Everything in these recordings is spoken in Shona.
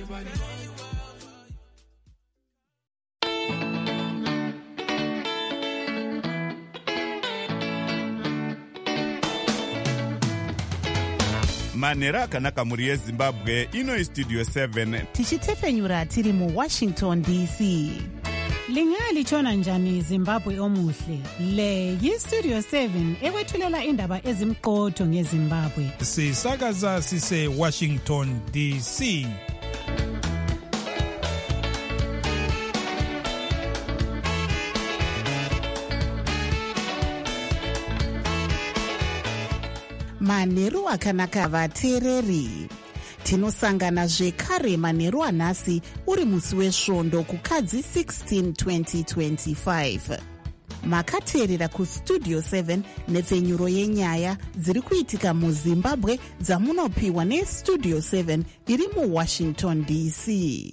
manhero akanaka muri yezimbabwe. Ino istudio 7 tichitefenyura tiri muWashington DC. Lingalitshona njani Zimbabwe omuhle? Le yiStudio 7 ekwethulela indaba ezimqotho ngeZimbabwe. Sisakaza sise Washington DC. Manheru akanaka vateereri. Tinosangana zvekare manheru anhasi uri musi wesvondo kukadzi 16 2025. Makateerera kuStudio 7 nepfenyuro yenyaya dziri kuitika muZimbabwe dzamunopiwa neStudio 7 iri muWashington DC.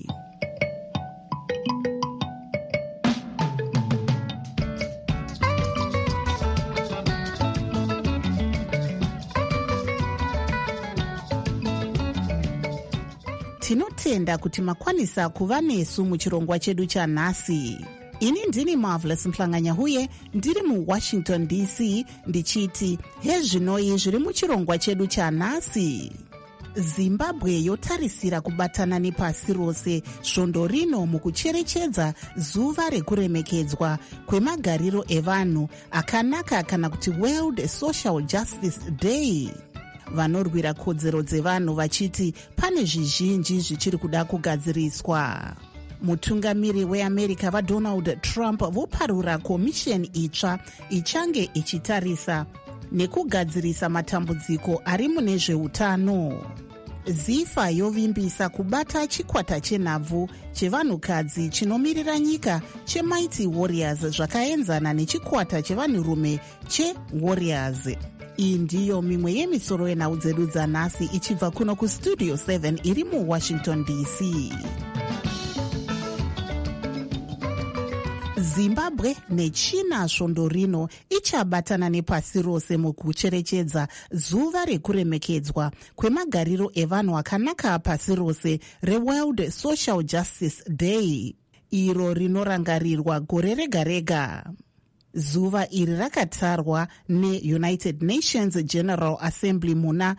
Tinotenda kuti makwanisa kuva nesu muchirongwa chedu chanhasi. Ini ndini Marvelous Mhlanganyahuye ndiri muWashington DC ndichiti hezvinoi zviri muchirongwa chedu chanhasi. Zimbabwe yotarisira kubatana nepasi rose svondo rino mukucherechedza zuva rekuremekedzwa kwemagariro evanhu akanaka kana kuti World Social Justice Day. Vanorwira kodzero dzevanhu vachiti pane zvizhinji zvichiri kuda kugadziriswa. Mutungamiri weAmerica vaDonald Trump voparura komisheni itsva ichange ichitarisa nekugadzirisa matambudziko ari mune zveutano. ZIFA yovimbisa kubata chikwata chenhabvu chevanhukadzi chinomirira nyika cheMighty Warriors zvakaenzana nechikwata chevanhurume cheWarriors. Iyi ndiyo mimwe yemisoro yenhau dzedu dzanhasi ichibva kuno kuStudio 7 iri muWashington DC. Zimbabwe nechina svondo rino ichabatana nepasi rose mukucherechedza zuva rekuremekedzwa kwemagariro evanhu akanaka pasi rose reWorld Social Justice Day, iro rinorangarirwa gore rega rega. Zuva iri rakatarwa neUnited Nations General Assembly muna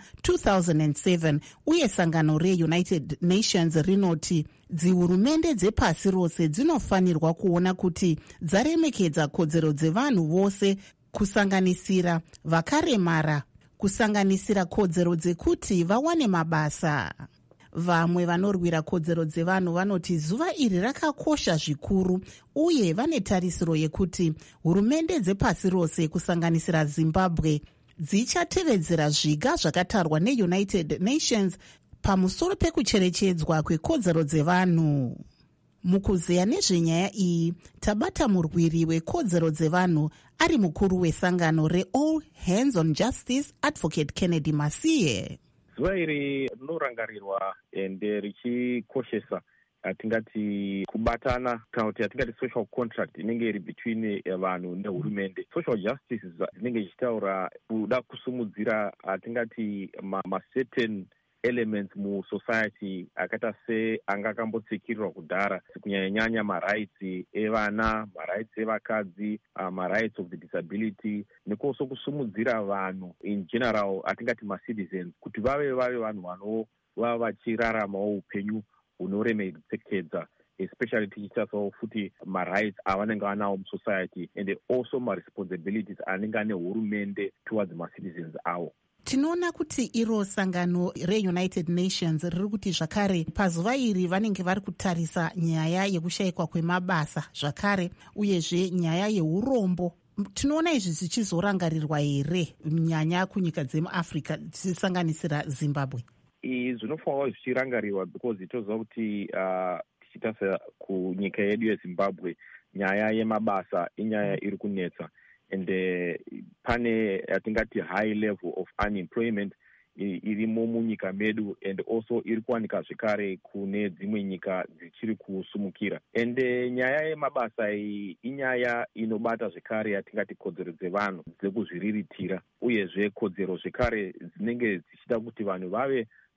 2007 uye sangano reUnited Nations rinoti dzihurumende dzepasi rose dzinofanirwa kuona kuti dzaremekedza kodzero dzevanhu vose kusanganisira vakaremara, kusanganisira kodzero dzekuti vawane mabasa. Vamwe vanorwira kodzero dzevanhu vanoti zuva iri rakakosha zvikuru uye vane tarisiro yekuti hurumende dzepasi rose kusanganisira Zimbabwe dzichatevedzera zviga zvakatarwa neUnited Nations pamusoro pekucherechedzwa kwekodzero dzevanhu. Mukuzeya nezvenyaya iyi tabata murwiri wekodzero dzevanhu ari mukuru wesangano reAll Hands on Justice Advocate Kennedy Masiye. Zuva iri rinorangarirwa ende richikoshesa atingati kubatana kana kuti atingati social contract inenge iri between vanhu nehurumende. Social justice dzinenge ichitaura kuda kusumudzira atingati certain elements musociety akaita seanga akambotsikirirwa kudhara, kunyanya marights evana, marights evakadzi, marights of the disability, nekoso kusumudzira vanhu in general atingati citizens kuti vave vanhu vanova vachiraramawo upenyu hunoremekedza, especially tichitasawo futi marights avanenge vanawo musociety and also responsibilities anenge ane hurumende towards citizens avo. Tinoona kuti iro sangano reUnited Nations riri kuti zvakare pazuva iri vanenge vari kutarisa nyaya yekushayikwa kwemabasa zvakare uyezve nyaya yeurombo. Tinoona izvi zvichizorangarirwa here nyanya kunyika dzemuAfrica tichisanganisira Zimbabwe? Zvinofanirwa zvichirangarirwa because itoziva kuti tichitarisa kunyika yedu yeZimbabwe nyaya yemabasa inyaya iri kunetsa. And pane atingati high level of unemployment irimo munyika medu and also iri kuwanika zvekare kune dzimwe nyika dzichiri kusumukira. And nyaya yemabasa iyi inyaya inobata zvekare atingati kodzero dzevanhu dzekuzviriritira uyezve kodzero zvekare dzinenge dzichida kuti vanhu vave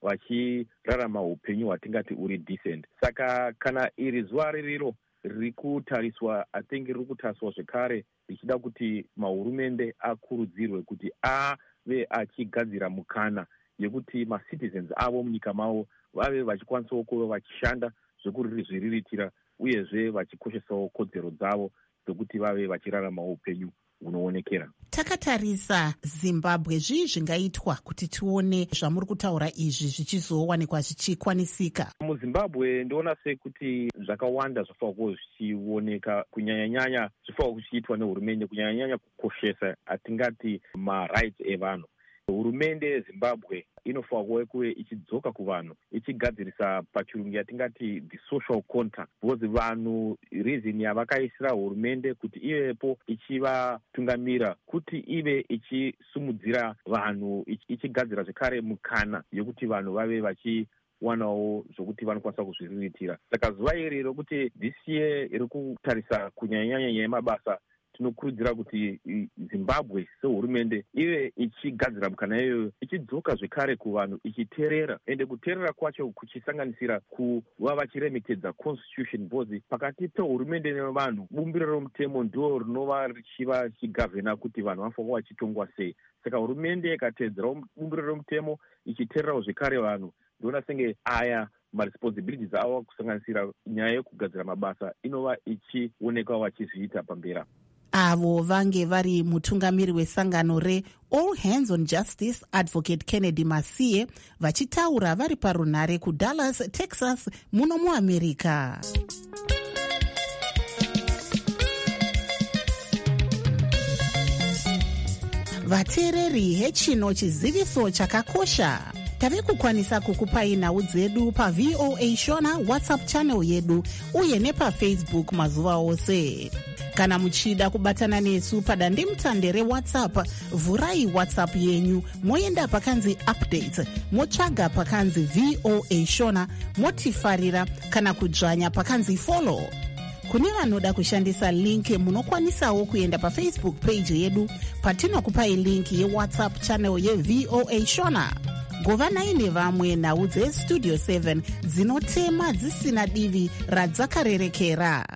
vachirarama upenyu hwatingati uri decent. Saka kana iri zuva ririro riri kutariswa, I think riri kutariswa zvekare richida kuti mahurumende akurudzirwe kuti ave achigadzira mukana yekuti macitizens avo munyika mavo vave vachikwanisawo kuva vachishanda zvekuzviriritira uyezve vachikoshesawo kodzero dzavo dzekuti vave vachiraramawo upenyu hunoonekera. Takatarisa Zimbabwe, zvii zvingaitwa kuti tione zvamuri kutaura izvi zvichizowanikwa zvichikwanisika? MuZimbabwe ndoona sekuti zvakawanda zvafanira kuva zvichioneka, kunyanya-nyanya zvifanira kuchiitwa nehurumende, kunyanya-nyanya kukoshesa atingati marights evanhu. Hurumende yeZimbabwe inofanira kuve ichidzoka kuvanhu, ichigadzirisa pachirungu yatingati the social contract, because vanhu reason yavakaisira hurumende kuti ivepo ichivatungamira, kuti ive ichisumudzira vanhu, ichigadzira zvekare mukana yekuti vanhu vave vachiwanawo zvokuti vanokwanisa kuzviriritira. Saka zuva iri rokuti this year iri kutarisa kunyanya-nyanya yemabasa, tinokurudzira kuti Zimbabwe sehurumende ive ichigadzira mukana iyoyo, ichidzoka zvekare kuvanhu, ichiteerera, ende kuteerera kwacho kuchisanganisira kuva vachiremekedza constitution, because pakati pehurumende nevanhu bumbiro romutemo ndo rinova richiva chigavhena kuti vanhu vanofanira vachitongwa sei. Saka hurumende ikateedzera bumbiro romutemo, ichiteererawo zvekare vanhu, ndoona senge aya maresponsibilities avo kusanganisira nyaya yekugadzira mabasa inova ichionekawo vachizviita pambera. Avo vange vari mutungamiri wesangano reAll Hands on Justice, Advocate Kennedy Masiye, vachitaura vari parunhare kuDallas, Texas, muno muAmerica. Vateereri, hechino chiziviso chakakosha. Tave kukwanisa kukupai nhau dzedu paVOA Shona WhatsApp channel yedu uye nepaFacebook mazuva ose. Kana muchida kubatana nesu padandemutande reWhatsApp, vhurai WhatsApp yenyu, moenda pakanzi updates, motsvaga pakanzi VOA Shona, motifarira, kana kudzvanya pakanzi follow. Kune vanoda kushandisa link, munokwanisawo kuenda paFacebook page yedu patinokupai link yeWhatsApp channel yeVOA Shona. Govanai nevamwe nhau dzeStudio 7 dzinotema dzisina divi radzakarerekera.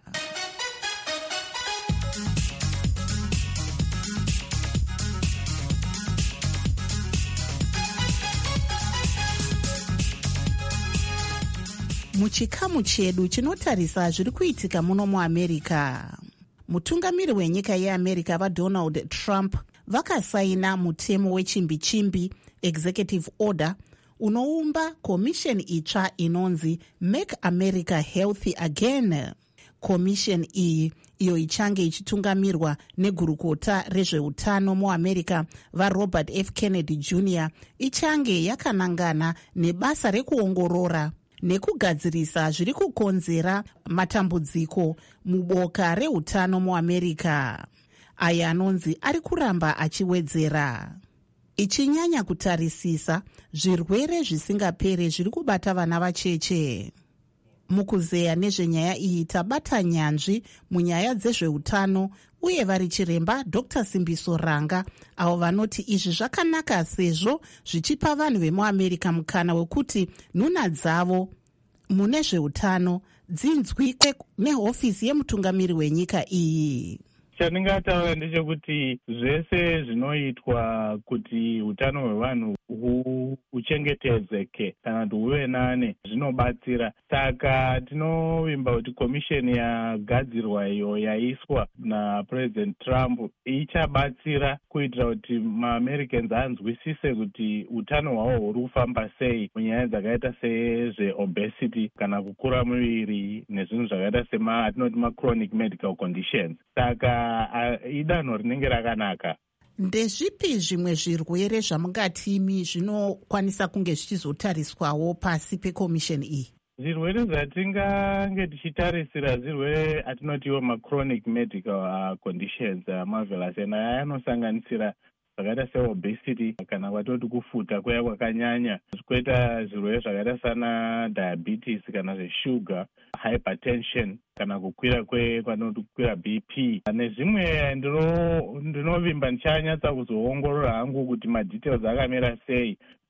Muchikamu chedu chinotarisa zviri kuitika muno muAmerica. Mutungamiri wenyika yeAmerica vaDonald Trump vakasaina mutemo wechimbi-chimbi, executive order, unoumba komisheni itsva inonzi Make America Healthy Again. Komisheni iyi, iyo ichange ichitungamirwa negurukota rezveutano muAmerica vaRobert F. Kennedy Jr., ichange yakanangana nebasa rekuongorora nekugadzirisa zviri kukonzera matambudziko muboka reutano muAmerica, aya anonzi ari kuramba achiwedzera. Ichinyanya kutarisisa zvirwere zvisingapere zviri kubata vana vacheche. Mukuzeya nezvenyaya iyi tabata nyanzvi munyaya dzezveutano uye vari chiremba Dr. Simbiso Ranga, avo vanoti izvi zvakanaka sezvo zvichipa vanhu vemuAmerica mukana wekuti nhuna dzavo mune zveutano dzinzwike nehofisi yemutungamiri wenyika iyi. Chandingataura ndechekuti zvese zvinoitwa kuti utano hwevanhu huchengetedzeke kana kuti huve nane zvinobatsira. Saka tinovimba kuti komisheni yagadzirwa iyo yaiswa naPresident Trump ichabatsira kuitira kuti maAmericans anzwisise kuti utano hwavo huri kufamba sei munyaya dzakaita sezveobesity kana kukura muviri nezvinhu zvakaita atinoti machronic medical conditions. Saka idanho rinenge rakanaka. Ndezvipi zvimwe zvirwere zvamungatimi zvinokwanisa kunge zvichizotariswawo pasi pekomisheni iyi? Zvirwere zvatingange tichitarisira zvirwere atinotiwo machronic medical conditions marvelous, aya anosanganisira zvakaita seobesity kana kwatoti kufuta kwaya kwakanyanya, kwoita zvirwere zvakaita sana diabetes kana zvesugar, hypertension kana kukwira kwanokukwira BP nezvimwe. Ndinovimba ndichanyatsa kuzoongorora hangu kuti madetails akamira sei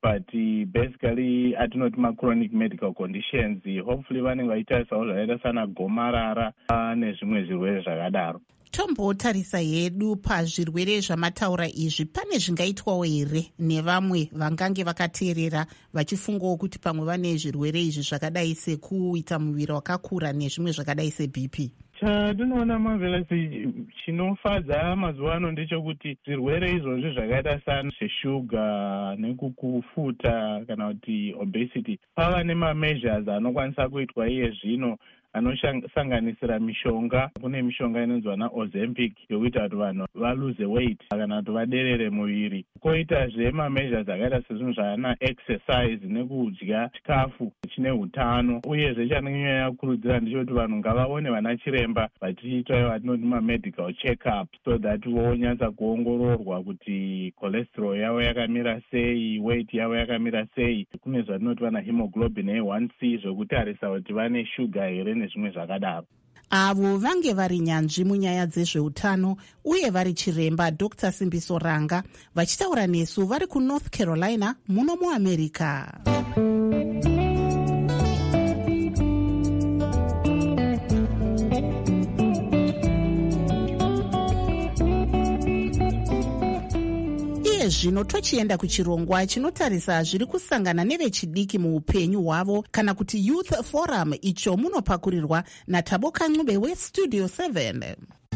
but basically atinoti machronic medical conditions. Hopefully vanenge vachitarisawo zvakaita sana gomarara nezvimwe zvirwere zvakadaro. Tombotarisa hedu pazvirwere zvamataura izvi, pane zvingaitwawo here nevamwe vangange vakateerera vachifungawo kuti pamwe vane zvirwere izvi zvakadai sekuita muviri wakakura nezvimwe zvakadai seBP? Chatinoona mavelasi chinofadza mazuva ano ndechekuti zvirwere izvozvi zvakaita sana zveshuga nekufuta kana kuti obesity, pava nemameasures anokwanisa kuitwa iye zvino anosanganisira mishonga. Kune mishonga inonzwa naOzempic yokuita kuti vanhu valose weight kana kuti vaderere muviri. Koitazve mameasures akaita sezvinhu zvana exercise nekudya chikafu chine hutano. Uyezve chanonyanya kukurudzira ndechekuti vanhu ngavaone vana chiremba vachiita vatinoti mamedical check-up, so that vonyatsa kuongororwa kuti cholesterol yavo yakamira sei, weight yavo yakamira sei. Kune zvatinoti vana hemoglobin A1C zvokutarisa kuti vane shuga here nezvimwe zvakadaro. Avo vange vari nyanzvi munyaya dzezveutano uye vari chiremba Dr. Simbiso Ranga vachitaura nesu vari kuNorth Carolina muno muAmerica. Zvino tochienda kuchirongwa chinotarisa zviri kusangana nevechidiki muupenyu hwavo kana kuti Youth Forum, icho munopakurirwa naThabo Kancube weStudio 7.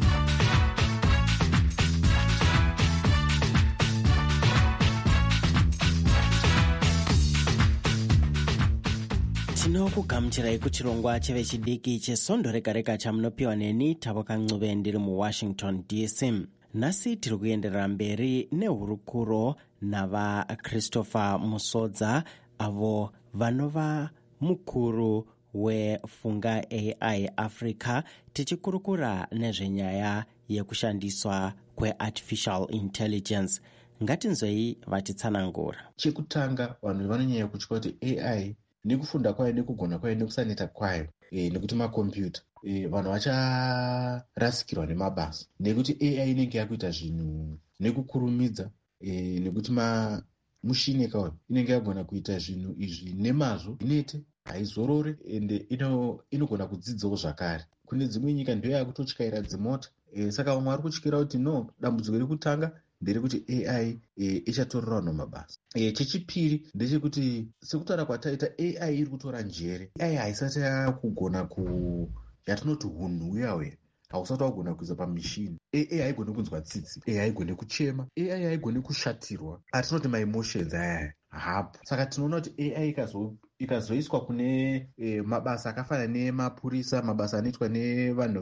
tinokugamuchirai kuchirongwa chevechidiki chesondo rega-rega chamunopiwa neni Thabo Kancube ndiri muWashington DC. Nhasi tiri kuenderera mberi nehurukuro navaChristopher Musodza, avo vanova mukuru wefunga AI Africa, tichikurukura nezvenyaya yekushandiswa kweartificial intelligence. Ngatinzwei vachitsanangura. Chekutanga, vanhu vanonyanya kutya kuti AI nekufunda kwayo nekugona kwayo nekusaneta kwayo nekuti makombiyuta vanhu vacharasikirwa nemabasa, nekuti AI inenge yakuita zvinhu nekukurumidza, nekuti mushini yekayo inenge yagona kuita zvinhu izvi nemazvo, inete, haizorore, ende inogona kudzidzawo zvakare. Kune dzimwe nyika ndiyo yakutotyaira dzimota, saka vamwe vari kutyira kuti no, dambudziko rekutanga nderekuti AI ichatorera vanhu mabasa. Chechipiri ndechekuti sekutaura kwataita, AI iri kutora njere. AI haisati yakugona yatinoti hunhuyawe, hausati wagona kuisa pamishini. AI haigone kunzwa tsitsi, AI haigone kuchema, AI haigone kushatirwa, atinoti maemotions aya hapo. Saka tinoona kuti AI ikazoiswa kune mabasa akafanana nemapurisa, mabasa anoitwa nevanhu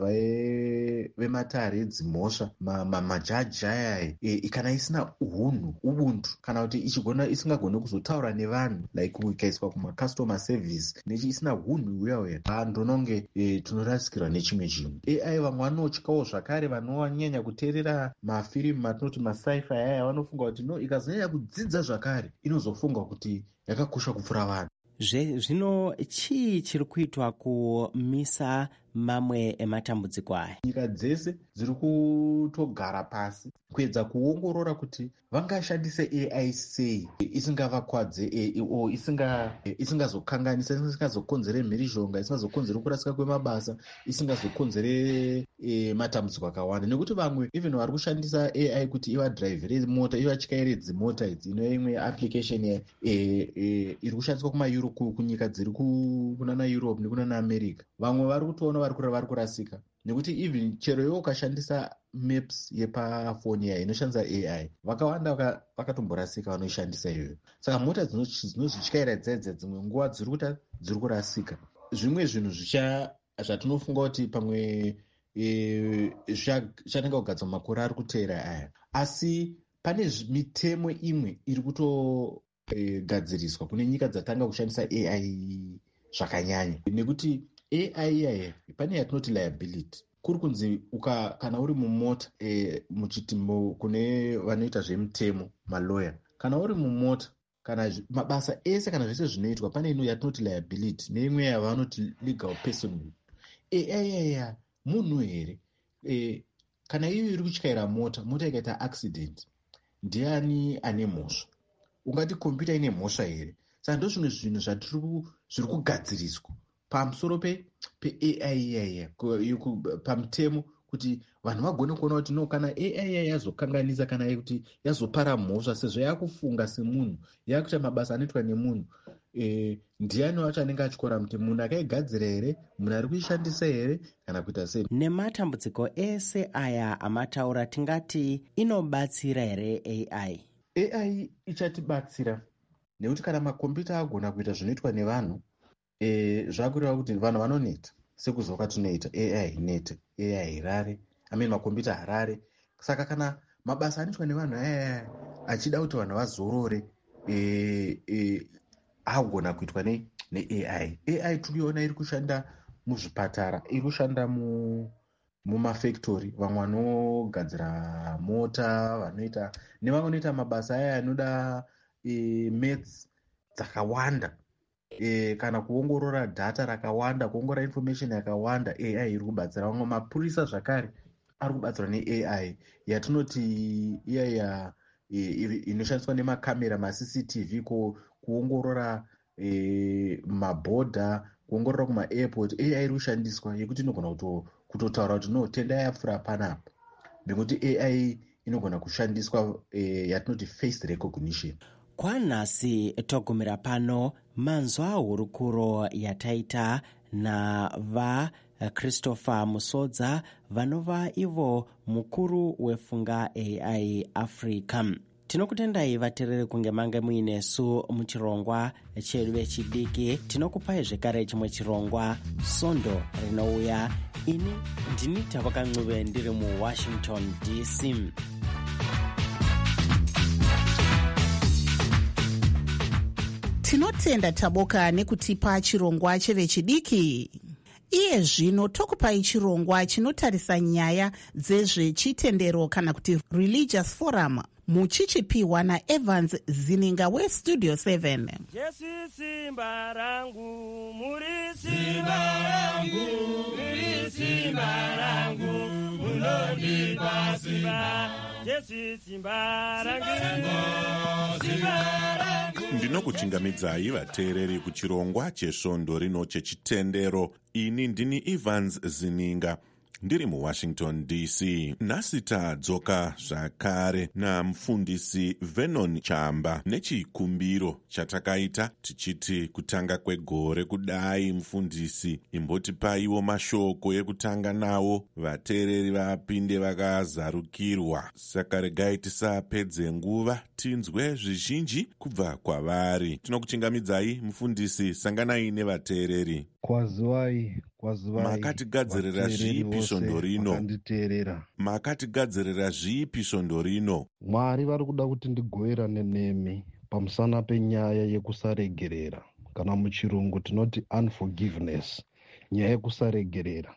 vematare edzimhosva, majaji aya, kana isina ubuntu, kana kuti isingagone kuzotaura nevanhu, like ikaiswa kumacustomer service, nechi isina uya, ndononge tinorasikirwa nechimwe chinhu. AI vamwe vanotyawo zvakare, vanonyanya kuteerera mafirimu matinoti masci-fi aya, vanofunga kuti no, ikazonyanya kudzidza zvakare inozofunga kuti yakakosha kupfuura vanhu. Zvino chii chiri kuitwa kumisa mamwe ematambudziko aya? Nyika dzese dziri kutogara pasi kuedza kuongorora kuti vangashandise AI sei isingavakwadze, isingazokanganisa, isingazokonzere mhirizhonga, isingazokonzere kurasika kwemabasa, isingazokonzere matambudziko akawanda. Nekuti vamwe even vari kushandisa AI kuti ivadhiraivhere mota, ivatyaire dzimota idzi. Ino imwe application iri kushandiswa kunyika dziri kunana Europe nekunana America. Vamwe vari kutoona vari kurasika, nekuti even chero iwo ukashandisa maps yepafoni yayo inoshandisa AI, vakawanda vakatomborasika vanoishandisa iyoyo. Saka mota dzinozvityaira dzedze dzimwe nguva dziri kurasika. Zvimwe zvinhu zvatinofunga kuti pamwe zvichanenge kugadzwa makore ari kuteera aya, asi pane mitemo imwe iri kutogadziriswa kune nyika dzatanga kushandisa AI zvakanyanya, nekuti AI yaya pane yatinoti liability. Kuri kunzi kana uri mumota, muchitimbo kune vanoita zvemitemo, maloya, kana uri mumota, kana mabasa ese, kana zvese zvinoitwa, pane ino yatinoti liability, neimwe yavanoti legal personhood. AI yaya munhu here? Kana iyo iri kutyaira mota ikaita accident, ndiani ane mhosva? ungati kompyuta ine mhosva here. Saka ndo zvimwe zvinhu zviri kugadziriswa pamusoro peai iyaiya pamutemo, kuti vanhu vagone kuona kuti no, kana ai yazokanganisa kana kuti yazopara mhosva, sezvo yakufunga semunhu, yakuita mabasa anoitwa nemunhu, ndiani wacho anenge atyora kuti munhu akaigadzira here, munhu ari kuishandisa here, kana kuita sei. Nematambudziko ese aya amataura, tingati inobatsira here ai? AI ichatibatsira nekuti kana makombiyuta agona kuita zvinoitwa nevanhu, zvakureva kuti vanhu vanoneta sekuzoka tunoita. AI inete, AI irare, makombiyuta harare. Saka kana mabasa anoitwa nevanhu aya achida kuti vanhu vazorore, agona kuitwa neai. AI tiriona iri kushanda muzvipatara, iri kushanda mumafactory, vamwe vanogadzira mota, vanoita nevamwe vanoita mabasa aya anoda maths dzakawanda, kana kuongorora data rakawanda, kuongorora information yakawanda. AI iri kubatsira. Vamwe mapurisa zvakare ari kubatsirwa neai yatinoti iyaya inoshandiswa nemakamera, maCCTV, kuongorora mabhodha, kuongorora kumaairport. AI iri kushandiswa yekuti inogona kutotaura kuti no, tenda yapfuura panapa, nekuti AI inogona kushandiswa yatinoti face recognition. Kwanhasi togumira pano manzwa hurukuro yataita Christopher Musodza, vanova ivo mukuru wefunga AI Africa. Tinokutendai vateereri kunge mange muinesu muchirongwa chedu vechidiki. Tinokupai zvekare chimwe chirongwa Sondo rinouya. Ini ndini Tavoka Ncube ndiri muWashington DC. Tinotenda Taboka nekutipa chirongwa chevechidiki. Iye zvino tokupai chirongwa chinotarisa nyaya dzezvechitendero kana kuti Religious Forum, muchichipiwa naEvans Zininga weStudio 7. Jesu simba rangu, muri simba rangu, muri simba rangu, munondipa simba. Jesu simba rangu, simba rangu. Ndinokuchingamidzai vateereri kuchirongwa chesvondo rino chechitendero. Ini ndini Evans Zininga ndiri muWashington DC. Nhasi tadzoka zvakare namufundisi Vernon Chamba nechikumbiro chatakaita tichiti kutanga kwegore kudai. Mufundisi, imbotipaiwo mashoko ekutanga nawo vateereri vapinde vakazarukirwa. Saka regai tisapedze nguva, tinzwe zvizhinji kubva kwavari. Tinokuchingamidzai mufundisi, sanganai nevateereri. Kwaziwai. Makatigadzirira zvipi svondo rino? Makatigadzirira zvipi svondo rino? Mwari vari kuda kuti ndigovera nenemi pamusana penyaya yekusaregerera, kana muchirungu tinoti unforgiveness, nyaya yekusaregerera.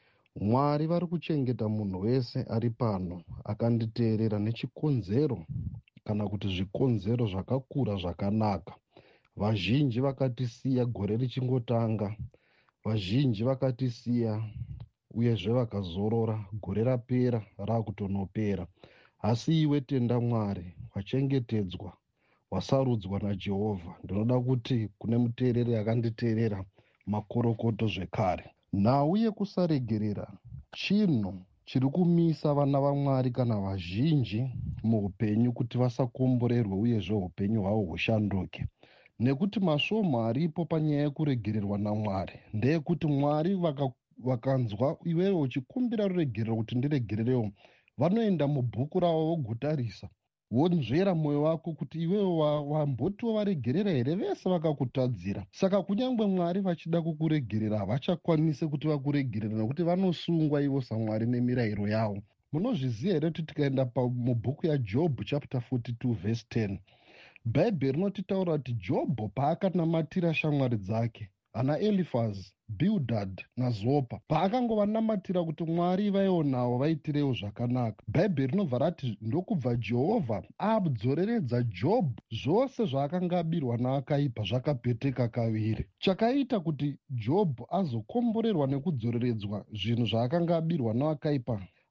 Mwari vari kuchengeta munhu wese ari pano akanditeerera nechikonzero kana kuti zvikonzero zvakakura zvakanaka. Vazhinji vakatisiya gore richingotanga, vazhinji vakatisiya uyezve vakazorora, gore rapera raakutonopera. Asi iwe tenda Mwari, wachengetedzwa, wasarudzwa naJehovha. Ndinoda kuti kune muteereri akanditeerera makorokoto zvekare. Nhau yekusaregerera chinhu chiri kumisa vana vaMwari kana vazhinji muupenyu kuti vasakomborerwe uyezve upenyu hwavo hushanduke. Nekuti masvomo aripo panyaya yekuregererwa naMwari ndeyekuti Mwari vakanzwa iwewe uchikumbira ruregerero kuti ndiregererewo, vanoenda mubhuku ravo vogutarisa, vonzvera mwoyo wako kuti iwewe wambotiwo varegerera here, vese vakakutadzira. Saka kunyange Mwari vachida kukuregerera havachakwanise kuti vakuregerera nekuti vanosungwa ivo saMwari nemirayiro yavo. Munozviziva here kuti tikaenda mubhuku yaJobhu chapter 42 verse 10, Bhaibheri rinotitaura kuti Jobho paakanamatira shamwari dzake ana Elifazi, Bildad naZopa, paakangovanamatira kuti Mwari ivaiwo navo vaitirewo zvakanaka, Bhaibheri rinobva rati ndokubva Jehovha adzoreredza Jobho zvose zvaakanga abirwa naakaipa zvakapeteka kaviri. Chakaita kuti Jobho azokomborerwa nekudzoreredzwa zvinhu zvaakanga abirwa naakaipa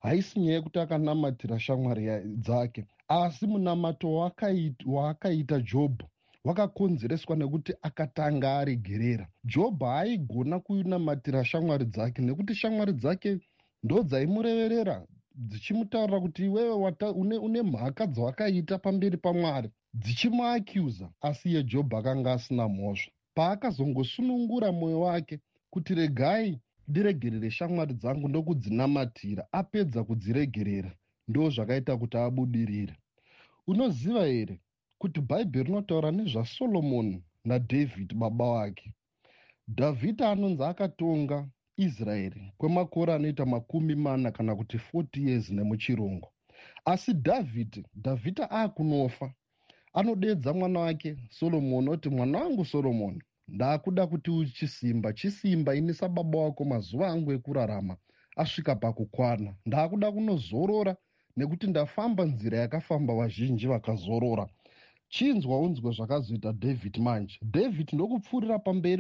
haisi nyaya yekuti akanamatira shamwari dzake, asi munamato waakaita Jobho wakakonzereswa nekuti akatanga aregerera. Jobho haigona kunamatira shamwari dzake nekuti shamwari dzake ndo dzaimureverera dzichimutaurira kuti iwewe une mhaka dzawakaita pamberi paMwari, dzichimuacuza. Asi iye Jobho akanga asina mhosva. Paakazongosunungura mwoyo wake kuti regai ndiregerere shamwari dzangu ndokudzinamatirira, apedza kudziregerera, ndo zvakaita kuti abudirire. Unoziva here kuti Bhaibheri rinotaura nezvaSolomoni naDhavhidhi baba wake. Dhavhidhi anonzi akatonga Israeri kwemakore anoita 40 kana kuti 40 years nemuchirungu. Asi Dhavhidhi akunofa, anodedza mwana wake Solomoni oti, mwana wangu Solomoni, ndakuda kuti chisimba ini sababa wako mazuva angu ekurarama asvika pakukwana. Ndakuda kunozorora nekuti ndafamba nzira yakafamba vazhinji vakazorora. Chinzwa unzwe zvakazoita Dhavhidhi manje. Dhavhidhi ndokupfuurira pamberi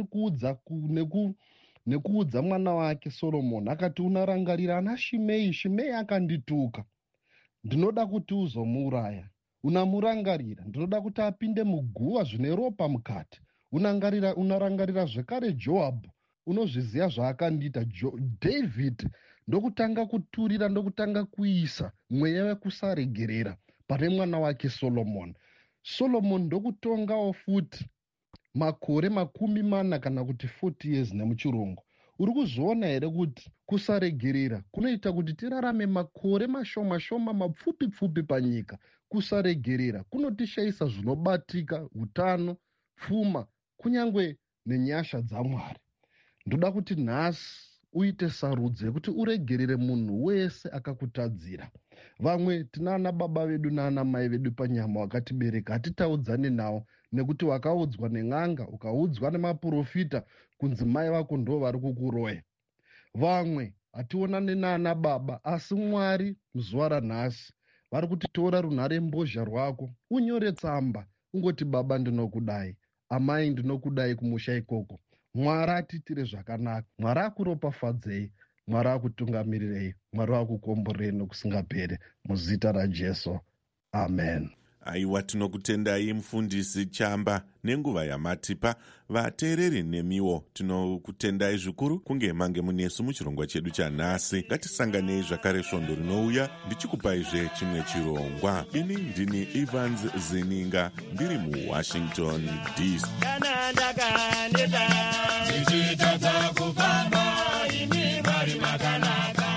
nekuudza mwana wake Solomoni akati, unarangarira ana Shimei akandituka, ndinoda kuti uzomuuraya. Unamurangarira, ndinoda kuti apinde muguva zvine ropa mukati. Unarangarira zvekare Joabhu, unozviziva zvaakandiita. Dhavhidhi ndokutanga kuturira, ndokutanga kuisa mweya wekusaregerera pane mwana wake Solomoni. Solomoni ndokutongawo futi makore 40 kana kuti 40 years nemuchirungu. Uri kuzviona here kuti kusaregerera kunoita kuti tirarame makore mashoma mapfupi panyika. Kusaregerera kunotishayisa zvinobatika, utano, pfuma, kunyangwe nenyasha dzaMwari. Ndoda kuti nhasi uite sarudzo yekuti uregerere munhu wese akakutadzira. Vamwe tinana baba vedu nana mai vedu panyama wakatibereka, hatitaudzane nawo nekuti wakaudzwa nen'anga, ukaudzwa nemaprofita kunzi mai vako ndo vari kukuroya. Vamwe hationane nana baba, asi Mwari muzuva ranhasi vari kutitora runhare mbozha rwako, unyore tsamba ungoti, baba ndinokudai, amai ndinokudai kumusha ikoko. Mwari atiitire zvakanaka, Mwari akuropafadzei, Mwari akutungamirirei, Mwari akukomborei nokusingaperi, muzita raJesu, amen. Aiwa, tinokutendai mufundisi Chamba nenguva yamatipa. Vateereri nemiwo tinokutendai zvikuru kunge mange munesu muchirongwa chedu chanhasi. Ngatisanganei zvakare svondo rinouya ndichikupaizve chimwe chirongwa. Ini ndini Evans Zininga ndiri muWashington DC. Kana ndakaneta ndichitadza kufamba imi vari makanaka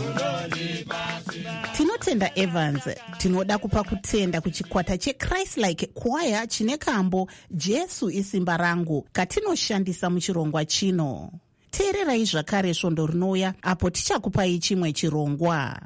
Tinotenda Evans. Tinoda kupa kutenda kuchikwata cheChrist Like Choir chine kambo Jesu isimba rangu katinoshandisa muchirongwa chino. Teererai zvakare svondo rinouya apo tichakupai chimwe chirongwa.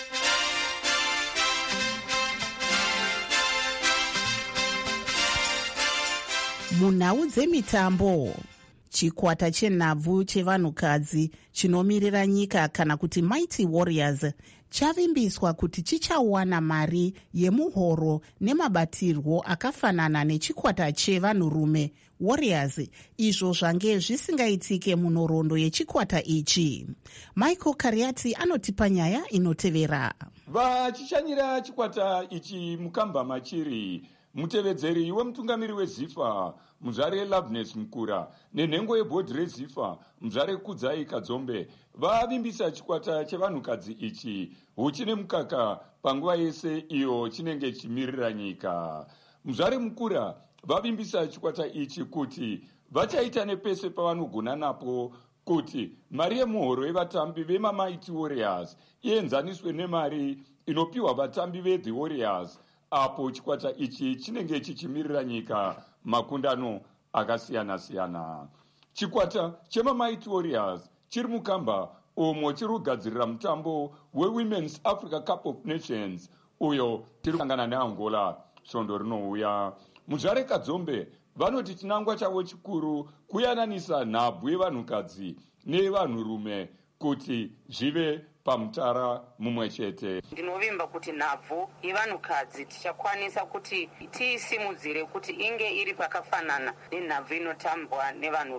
Munhau dzemitambo, chikwata chenhabvu chevanhukadzi chinomirira nyika kana kuti Mighty Warriors chavimbiswa kuti chichawana mari yemuhoro nemabatirwo akafanana nechikwata chevanhurume Warriors, izvo zvange zvisingaitike munhoroondo yechikwata ichi. Michael Kariati anotipa nyaya inotevera. Vachichanyira chikwata ichi mukamba machiri mutevedzeri wemutungamiri weZifa muzvare Loveness Mukura nenhengo yebhodhi reZifa muzvare Kudzai Kadzombe vavimbisa chikwata chevanhukadzi ichi huchine mukaka panguva yese iyo chinenge chimirira nyika. Muzvare Mukura vavimbisa chikwata ichi kuti vachaita nepese pavanogona napo kuti mari yemuhoro yevatambi vemaMighty Warriors ienzaniswe nemari inopiwa vatambi veThe Warriors apo chikwata ichi chinenge chichimirira nyika makundano akasiyana-siyana. Chikwata chemaMighty Warriors chiri mukamba omwe chiri kugadzirira mutambo weWomen's Africa Cup of Nations uyo tiri kungangana neAngola svondo rinouya. Muzvare Kadzombe vanoti chinangwa chavo chikuru kuyananisa nhabvu yevanhukadzi nevanhurume kuti zvive pamutara mumwe chete. Ndinovimba kuti nhabvu yevanhukadzi tichakwanisa kuti tiisimudzire kuti inge iri pakafanana nenhabvu inotambwa nevanhurume.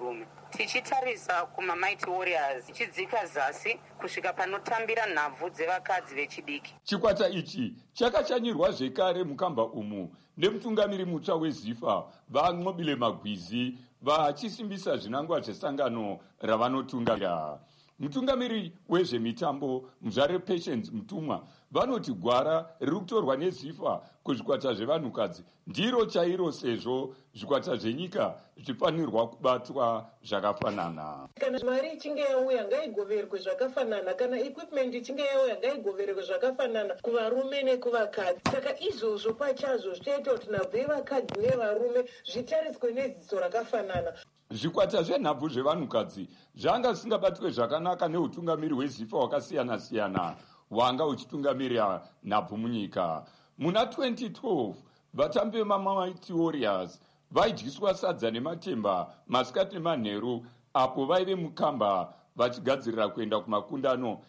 tichitarisa kumamighty warriors tichidzika zasi kusvika panotambira nhabvu dzevakadzi vechidiki. Chikwata ichi chakashanyirwa zvekare mukamba umu nemutungamiri mutsva weZIFA vaNqobile Magwizi vachisimbisa zvinangwa zvesangano ravanotungamira. Mutungamiri wezvemitambo Muzvare Patience Mutumwa vanoti gwara riri kutorwa neZIFA kuzvikwata zvevanhukadzi ndiro chairo sezvo zvikwata zvenyika zvichifanirwa kubatwa zvakafanana. Kana mari ichinge yauya ngaigoverwe zvakafanana, kana equipment ichinge yauya ngaigoverwe zvakafanana kuvarume nekuvakadzi. Saka izvozvo pachazvo zvichaita kuti nhabvu yevakadzi nevarume zvitariswe nedziso rakafanana. Zvikwata zvenhabvu zvevanhukadzi zvanga zvisingabatwe zvakanaka neutungamiri hweZIFA wakasiyana-siyana wanga uchitungamirira nhabvu munyika. Muna 2012 vatambi vemamighty warriors vaidyiswa sadza nematemba masikati nemanheru apo vaive mukamba vachigadzirira kuenda kumakundano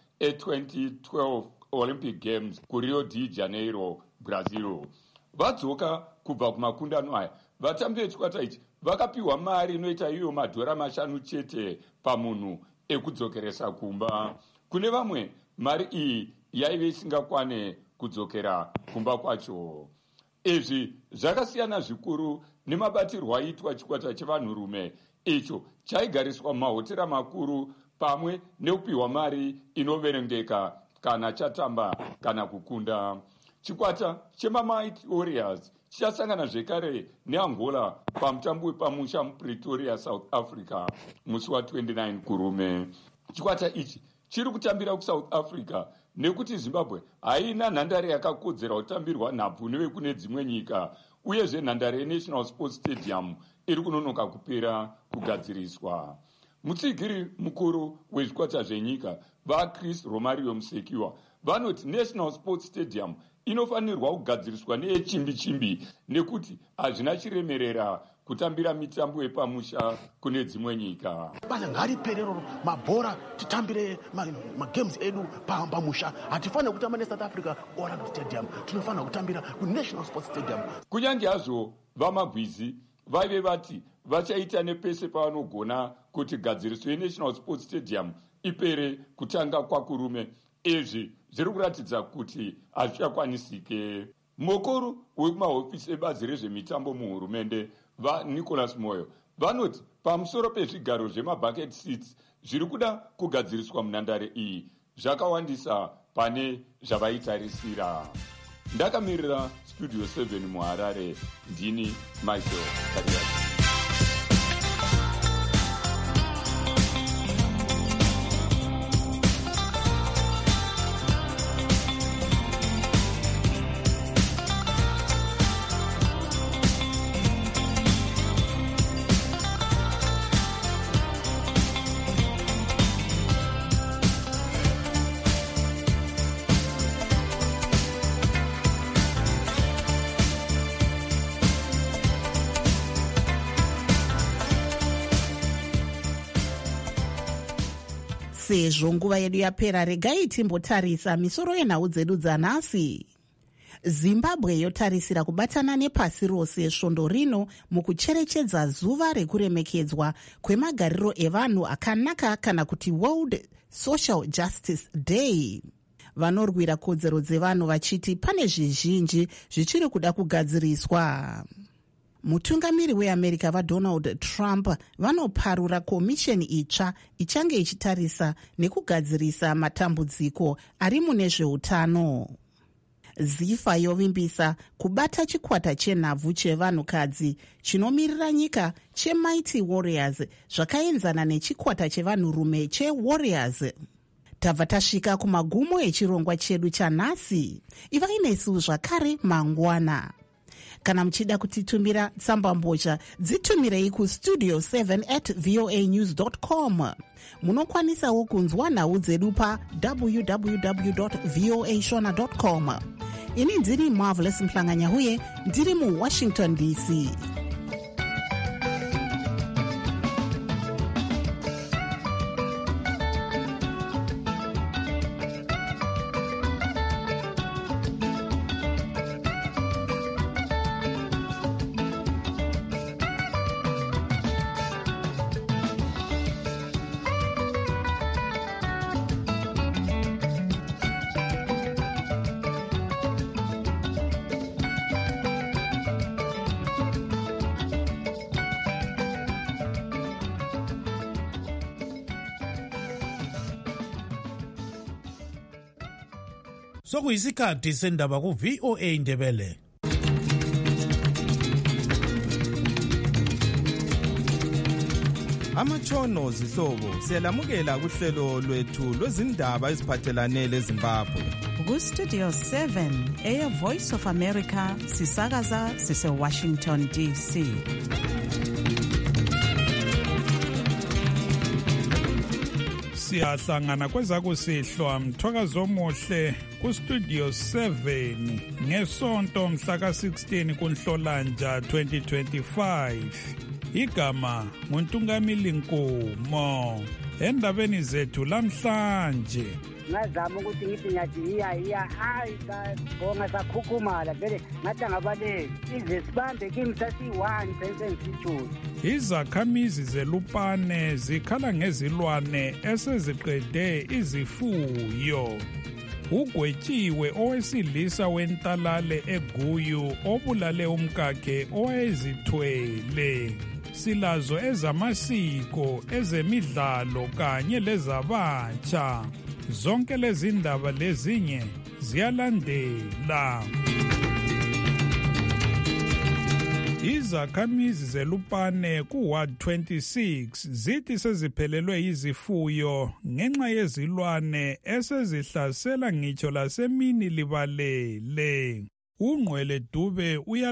e2012 Olympic Games kuRio de Janeiro, Brazil. Vadzoka kubva kumakundano aya, vatambi vechikwata ichi vakapiwa mari inoita iyo $5 chete pamunhu ekudzokeresa kumba. Kune vamwe mari iyi yaive isingakwane kudzokera kumba kwacho. Izvi zvakasiyana zvikuru nemabatirwo aiitwa chikwata chevanhurume icho chaigariswa mumahotera makuru pamwe nekupiwa mari inoverengeka kana chatamba kana kukunda. Chikwata chemamighty warriors chichasangana zvekare neAngola pamutambo wepamusha muPretoria, South Africa musi wa29 kurume. Chikwata ichi chiri kutambira kuSouth Africa nekuti Zimbabwe haina nhandare yakakodzera kutambirwa nhabvu nevekune dzimwe nyika, uyezve nhandare yeNational Sports Stadium iri kunonoka kupera kugadziriswa. Mutsigiri mukuru wezvikwata zvenyika vaChris Romario Musekiwa vanoti National Sports Stadium inofanirwa kugadziriswa neyechimbi-chimbi nekuti hazvina chiremerera kutambira mitambo yepamusha kune dzimwe nyika. Bana ngariperero mabhora titambire magames edu pamusha. Hatifanira kutamba neSouth Africa Orlando Stadium, tinofanira kutambira kuNational Sports Stadium. Kunyange hazvo vaMagwizi vaive vati vachaita nepese pavanogona kuti gadziriswe yeNational Sports Stadium ipere kutanga kwakurume, izvi zviri kuratidza kuti hazvichakwanisike. Mukuru wekumahofisi ebazi rezvemitambo muhurumende vaNicholas Moyo vanoti pamusoro pezvigaro zvemabucket seats zviri kuda kugadziriswa munhandare iyi zvakawandisa pane zvavaitarisira. Ndakamirira Studio 7 muHarare, ndini Michael Kariati. Sezvo nguva yedu yapera, regai timbotarisa misoro yenhau dzedu dzanhasi. Zimbabwe yotarisira kubatana nepasi rose svondo rino mukucherechedza zuva rekuremekedzwa kwemagariro evanhu akanaka kana kuti World Social Justice Day. Vanorwira kodzero dzevanhu vachiti pane zvizhinji zvichiri kuda kugadziriswa. Mutungamiri weAmerica vaDonald Trump vanoparura komisheni itsva ichange ichitarisa nekugadzirisa matambudziko ari mune zveutano. ZIFA yovimbisa kubata chikwata chenhabvu chevanhukadzi chinomirira nyika cheMighty Warriors zvakaenzana nechikwata chevanhurume cheWarriors. Tabva tasvika kumagumo echirongwa chedu chanhasi. Ivai nesu zvakare mangwana. Kana muchida kutitumira tsamba mbozha, dzitumirei kustudio 7@voanews.com. Munokwanisawo kunzwa nhau dzedu pa www.voashona.com. Ini ndiri Marvelous Mhlanganya-Huye, ndiri muWashington DC. sokuyisikhathi sendaba ku-VOA Indebele. Amatshono zihlobo siyalamukela kuhlelo lwethu lwezindaba eziphathelane leZimbabwe. Ku-Studio 7 Air Voice of America sisakaza sise-Washington DC. Siyahlangana kwezakusihlwa Mthwakazi omuhle ku-Studio 7 ngesonto mhla ka-16 kuNhlolanja 2025. Igama nguNtungamili Nkumo. Endabeni zethu lamhlanje ngazama ukuthi ngithi nyathi hiya hayi sabonga sakhukhumala vele ngathi angabaleki ize sibambe kimi sasiyi-1 sensengisijulo. Izakhamizi zeLupane zikhala ngezilwane eseziqede izifuyo. Ugwetshiwe owesilisa wentalale eGuyu obulale umkakhe owayezithwele. Silazo ezamasiko, ezemidlalo kanye lezabatsha. Zonke lezi ndaba lezinye ziyalandela. Izakhamizi zeLupane ku-Ward 26 zithi seziphelelwe yizifuyo ngenxa yezilwane esezihlasela ngitsho lasemini libalele. uNgqwele Dube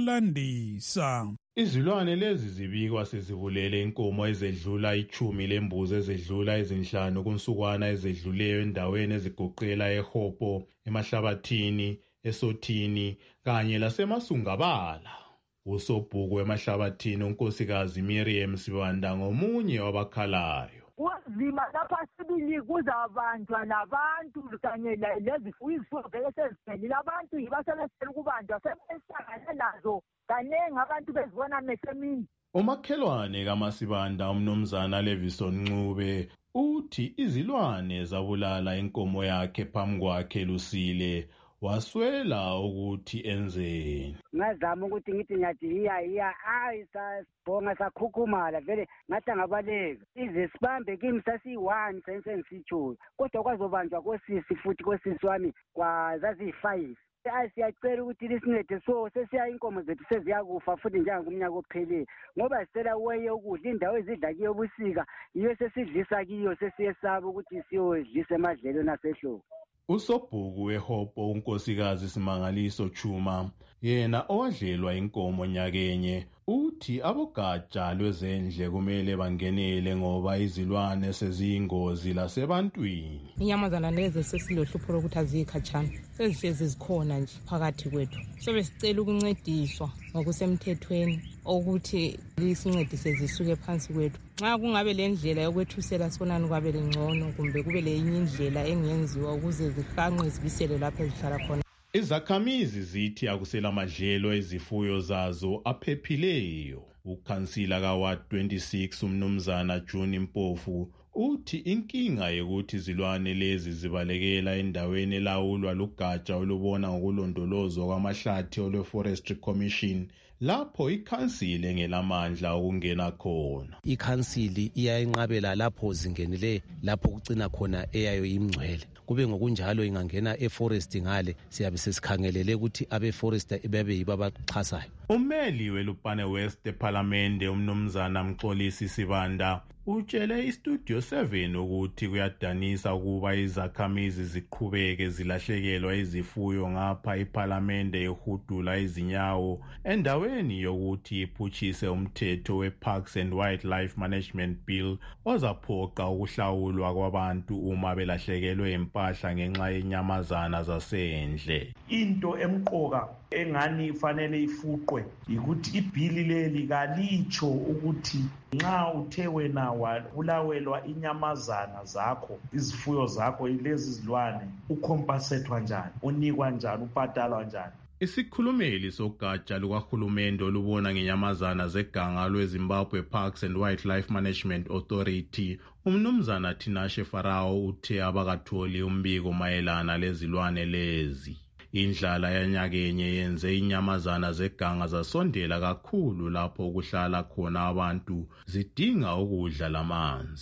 uyalandisa. Izilwane lezi zibikwa sezibulele inkomo ezedlula 10 lembuzi ezedlula ezinhlanu kunsukwana ezedluleyo endaweni ezigoqela eHopo, eMahlabathini, eSothini kanye laseMasungabala. Usobhuku weMahlabathini unkosikazi Miriam Sibanda ngomunye wabakhalayo. Kunzima lapha sibili kuzabanjwa nabantu kanye lezifuyo eseziphelile abantu yibasebesela ukubanjwa sebehlangane nazo kaningi abantu bezibona mesemini. Umakhelwane kaMasibanda umnumzana Levison Ncube uthi izilwane zabulala inkomo yakhe phambi kwakhe Lusile waswela ukuthi enzeni. Ngazama ukuthi ngithi nyathi hiya hayi sabonga sakhukhumala vele ngathi angabaleki ize sibambe kimi sasiyi-1 sensengisijulo kodwa kwazobanjwa kosisi futhi kosisi wami kwazaziyi-5. Siyacela ukuthi lisincede so sesiya inkomo zethu seziyakufa futhi njengakumnyaka ophelele ngoba sicela weye ukudla indawo ezidla kiyo busika iyo sesidlisa kiyo sesiyesaba ukuthi siyodlisa emadlelo nasehlobo. Usobhuku weHopo unkosikazi Simangaliso Chuma yena owadlelwa inkomo nyakenye uthi abogatsha lwezendle kumele bangenele ngoba izilwane seziyingozi lasebantwini. Inyamazana lezi sesilohlupho lokuthi azikhatshana sezihlezi zikhona nje phakathi kwethu. Sebesicela ukuncediswa ngokusemthethweni ukuthi lisincedise zisuke phansi kwethu. Nxa kungabe le ndlela yokwethusela sibonani kwabe lengcono kumbe kube lenye indlela engenziwa ukuze zihanqe zibisele lapho ezihlala khona. Izakhamizi zithi akusela madlelo ezifuyo zazo aphephileyo. Ukhansila kaWard 26 umnumzana June Mpofu uthi inkinga yokuthi izilwane lezi zibalekela endaweni elawulwa lugatsha olubona ngokulondolozwa kwamahlathi olwe-Forestry Commission lapho ikhansili engelamandla okungena khona. Ikhansili iyayinqabela lapho zingenile lapho kucina khona eyayo imngcwele. Kube ngokunjalo ingangena eforest ngale siyabe sesikhangelele ukuthi abeforest bebe yibo abaxhasayo. Umeli weLupane West eParliamente umnumzana Mxolisi Sibanda utshele iStudio 7 ukuthi kuyadanisa ukuba izakhamizi ziqhubeke zilahlekelwa izifuyo ngapha iParliamente ehudula izinyawo endaweni yokuthi iphutshise umthetho weParks and Wildlife Management Bill ozaphoqa ukuhlawulwa kwabantu uma belahlekelwe impahla ngenxa yenyamazana zasendle. Into emqoka engani fanele ifuqwe ukuthi ibhili leli kalitsho ukuthi nxa uthe wena ulawelwa inyamazana zakho izifuyo zakho lezi zilwane ukhompasethwa njani, unikwa njani, ubhadalwa njani. Isikhulumeli sogatsha lukahulumende olubona ngenyamazana zeganga lweZimbabwe Parks and Wildlife Management Authority umnumzana Tinashe Farao uthe abakatholi umbiko mayelana lezilwane lezi. Indlala yanyakenye yenze inyamazana zeganga zasondela kakhulu lapho kuhlala khona abantu zidinga ukudla lamanzi.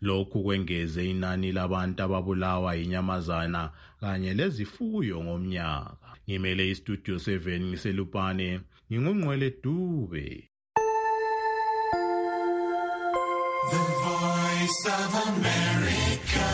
Lokhu kwengeze inani labantu ababulawa inyamazana kanye lezifuyo ngomnyaka. Ngimele iStudio 7 ngiselupane, ngingungqwele Dube. The Voice of America.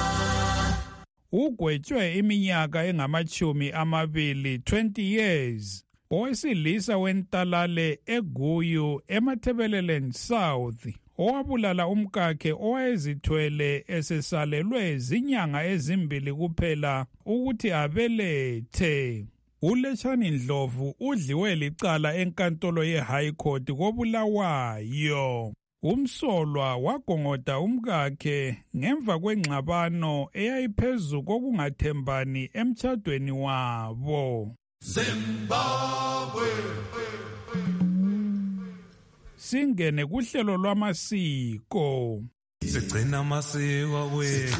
Ugwetshwe iminyaka engama-20 20 years. Owesilisa wentalale eGuyu eMatabeleland South owabulala umkakhe owayezithwele esesalelwe zinyanga ezimbili kuphela ukuthi abelethe. uLetshani Ndlovu udliwe licala enkantolo ye-High Court koBulawayo. Umsolwa wagongoda umkakhe ngemva kwengxabano eyayiphezu kokungathembani emtshadweni wabo. Zimbabwe. Singene kuhlelo lwamasiko. Sigcina amasiko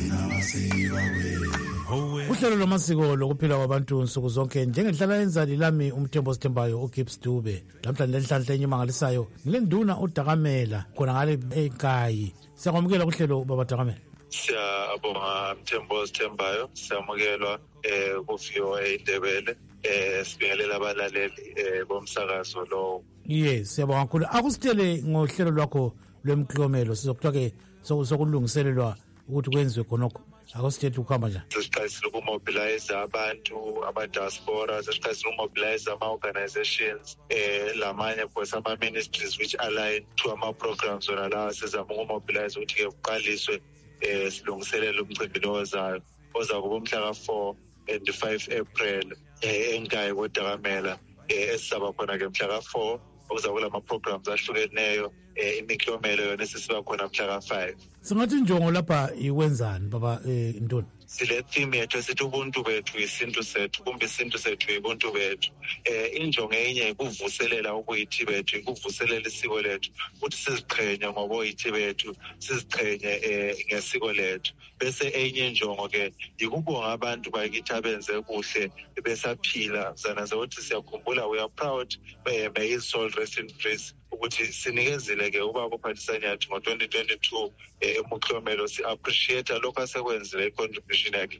uhlelo lwamasiko lokuphila kwabantu nsuku zonke njengenhlala yenzali lami umthembo sithembayo uGibbs Dube. Namhlanje lenhlanhla enyimangalisayo ngilenduna uDakamela khona ngale eKayi. Siyakwamukela kuhlelo baba Dakamela. Siyabonga Mthembo sithembayo, siyamukelwa kuVOA Indebele. Sibingelela abalaleli bomsakazo lo. Yes, siyabonga kakhulu. Akusitshele ngohlelo lwakho lwemklomelo sizokuthiwa ke sokulungiselelwa ukuthi kwenziwe khonokho. Akusithethe ukuhamba njani? Sesiqalisile ukumobilize abantu ama-diaspora, sesiqalisile ukumobilize ama-organizations, lamanye pues ama-ministries which align to ama-programs wona lawa sizama ukumobilize ukuthi-ke kuqaliswe silungiselele umcimbi lo ozayo kuba umhla ka-4 and 5 April eNkayi koDakamela esizaba khona-ke mhla ka-4 okuza kula ma-programs ahlukeneyo imiklomelo yona esisiba khona mhla ka-5. Singathi injongo lapha ikwenzani baba Ntoni? Sile theme yethu esithi ubuntu bethu isintu sethu kumbe isintu sethu ibuntu bethu. Injongo enye ikuvuselela ubuyithi bethu, ikuvuselela isiko lethu ukuthi siziqhenye ngobuyithi bethu, siziqhenye ngesiko lethu. Bese enye injongo ke ikubonga abantu bakithi abenze kuhle besaphila zana ukuthi siyakhumbula we are proud, may his soul rest in peace, ukuthi sinikezile ke ubaba uPhathisanyati ngo-2022 emuklomelo si-appreciate lokho asekwenzile i-contribution yakhe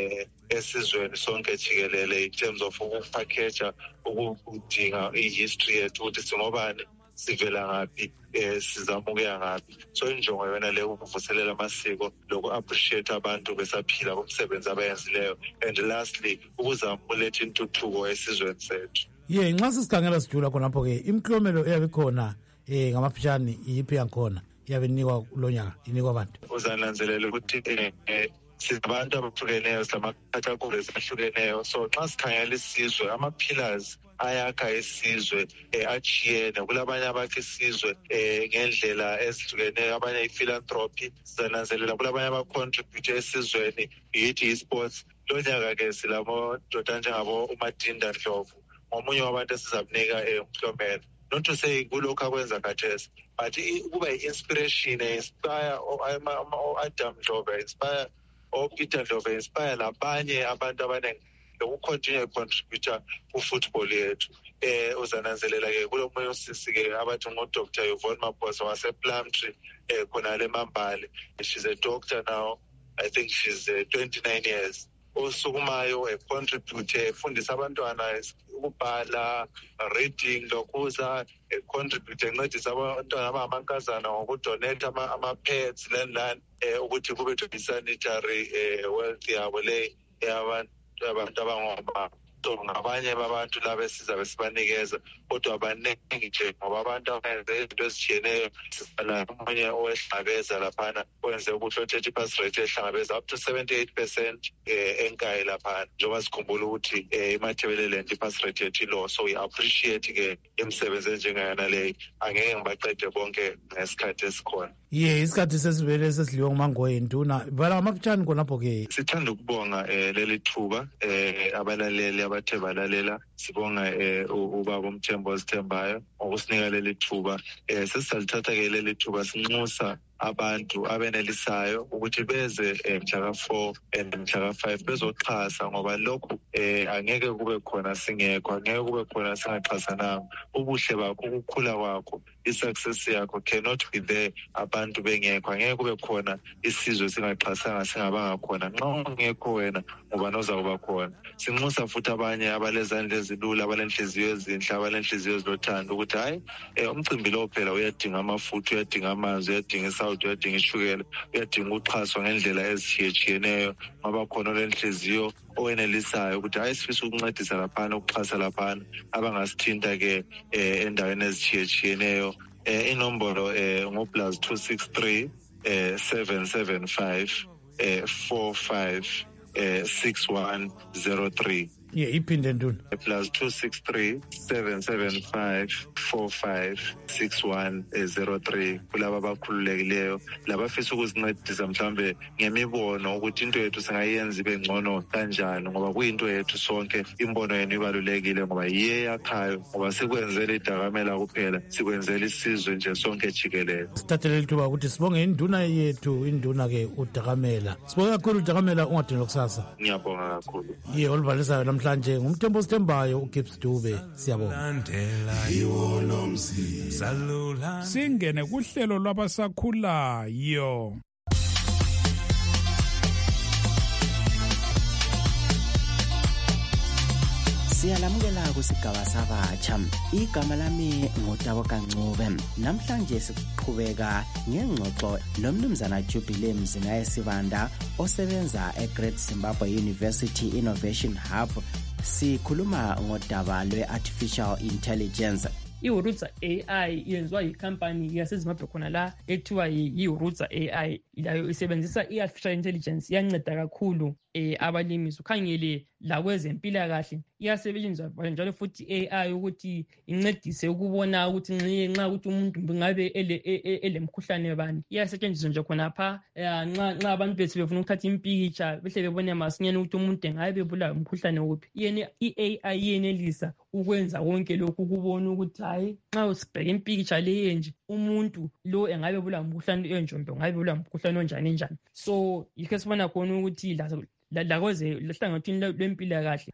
esizweni sonke jikelele in terms of ukupakheja ukudinga i-history yethu ukuthi singobani, sivela ngaphi, sizamukeya ngaphi. So injongo yona le ukuvuselela amasiko loku-appreciate abantu besaphila kumsebenzi abayenzileyo, and lastly ukuzama ukuletha intuthuko esizweni sethu. Nxa sisikhangela sijula khonapho ke imklomelo eyabe khona ngamafishane iyiphi yankhona yabe inikwa lo nyaka inikwa abantu. Uzananzelela ukuthi sizabantu abahlukeneyo, silamakhathakule ezahlukeneyo. So xa sikhangela isizwe ama-pillars ayakha isizwe achiyene. Kulabanye abakha isizwe ngendlela ezihlukeneyo, abanye i-philanthropy. Sizananzelela kulabanye abacontribute esizweni yithi i-sports. Lo nyaka ke silamododa njengabo uMadinda Ndlovu ngomunye wabantu esizamnika umklomelo. Not to say kulokhu akwenza khathesi, but kuba i-inspiration inspire Adam Ndlovu, inspire Peter Ndlovu, inspire labanye abantu abaningi lokucontinue contributor ku-football yethu. Uzananzelela ke kulo moya usisi ke abathi ngo-Dr. Yvonne Maphosa wase-Plumtree khona le Mambali. She's a doctor now, I think she's 29 years. Osukumayo contribute efundisa abantwana ukubhala, reading, lokhuza contribute encedisa abantwana abangamankazana ngokudonate ama-pads lani ukuthi kube to sanitary wealth yabo le abantu abangomama. So ngabanye babantu laba esizabe sibanikeza, kodwa abaningi nje ngoba abantu abenze izinto ezitshiyeneyo. Sibala omunye owehlangabeza laphana wenze ukuthi o-30% rate ehlangabeza up to 78% eNkayi laphana, njengoba sikhumbula ukuthi iMatabeleland i-pass rate yethu ilo. So we appreciate ke imisebenzi enjengayona leyo. Angeke ngibaqede bonke ngesikhathi esikhona. Isikhathi sesivele sesidliwe nguMangoye Nduna. Vala amafutshane khonapho ke. Sithanda ukubonga leli thuba abalaleli abathe balalela. Sibonga ubaba uMthembo Sithembayo ngokusinika leli thuba. Sesizalithatha ke leli thuba sinxusa abantu abenelisayo ukuthi beze mhla ka-4 and mhla ka-5 bezoxhasa, ngoba lokhu angeke kube khona singekho, angeke kube khona singaxhasananga. Ubuhle bakho, ukukhula kwakho, i-success yakho cannot be there abantu bengekho. Angeke kube khona isizwe singaxhasanga singabanga khona. Nxa ungekho wena, ngubani ozawuba khona? Sinxusa futhi abanye abalezandla ezilula, abalenhliziyo ezinhle, abalenhliziyo ezilothando ukuthi hayi, umcimbi lo phela uyadinga amafutha, uyadinga amanzi, uyadinga isawuti, uyadinga ishukela, uyadinga uxhaswa ngendlela ezitshiyetshiyeneyo. Ngoba khona lenhliziyo owenelisayo ukuthi hayi, sifisa ukuncedisa laphana, ukuxhasa laphana, abangasithinta-ke endaweni ezitshiyetshiyeneyo. Inombolo ngo+263 775 45 6103. iphinde ntoni? +263 775 45 6103. kulaba abakhululekileyo, labafisa ukuzincedisa mhlawumbe ngemibono ukuthi into yethu singayenza ibe ngcono kanjani, ngoba kuyinto yethu sonke. Imbono yenu ibalulekile ngoba yiye yakhayo, ngoba sikwenzela idakamela kuphela, sikwenzela isizwe nje sonke jikelele. Sithathele lithuba ukuthi sibonge induna yethu, induna-ke uDakamela. Sibonge kakhulu uDakamela, ungadini kusasa. Ngiyabonga kakhulu. Iye olubhalisayo namhlanje ngumthembo osithembayo uGibbs Dube. Siyabonga. Singene kuhlelo lwabasakhulayo. Siyalamukela kusigaba sabatsha. Igama lami nguTabo Kancube. Namhlanje siqhubeka ngengxoxo nomnumzana Jubilee Mzingaye Sibanda osebenza eGreat Zimbabwe University Innovation Hub. Sikhuluma ngodaba lwe-artificial intelligence. iHurutsa AI yenziwa yikhampani yaseZimbabwe khona la ethiwa yiHurutsa AI. Layo isebenzisa i-artificial intelligence, iyanceda kakhulu abalimi. Ukhangele lakwezempilakahle iyasetshenziswa njalo futhi AI ukuthi incedise ukubona ukuthi nxa ukuthi umuntu ngabe elemkhuhlane bani. Iyasetshenziswa nje khonapha nxa abantu bese befuna ukuthatha impikitsha behle bebone masinyane ukuthi umuntu engabe ebulawa umkhuhlane wuphi. I-AI iyenelisa ukwenza konke lokhu, ukubona ukuthi hayi, nxa usibheka impikitsha leyo nje umuntu lo engabe ebulawa umkhuhlane enjombe, engabe ebulawa umkhuhlane onjani njani. So yikho sibona khona ukuthi lahlangothini lwempilakahle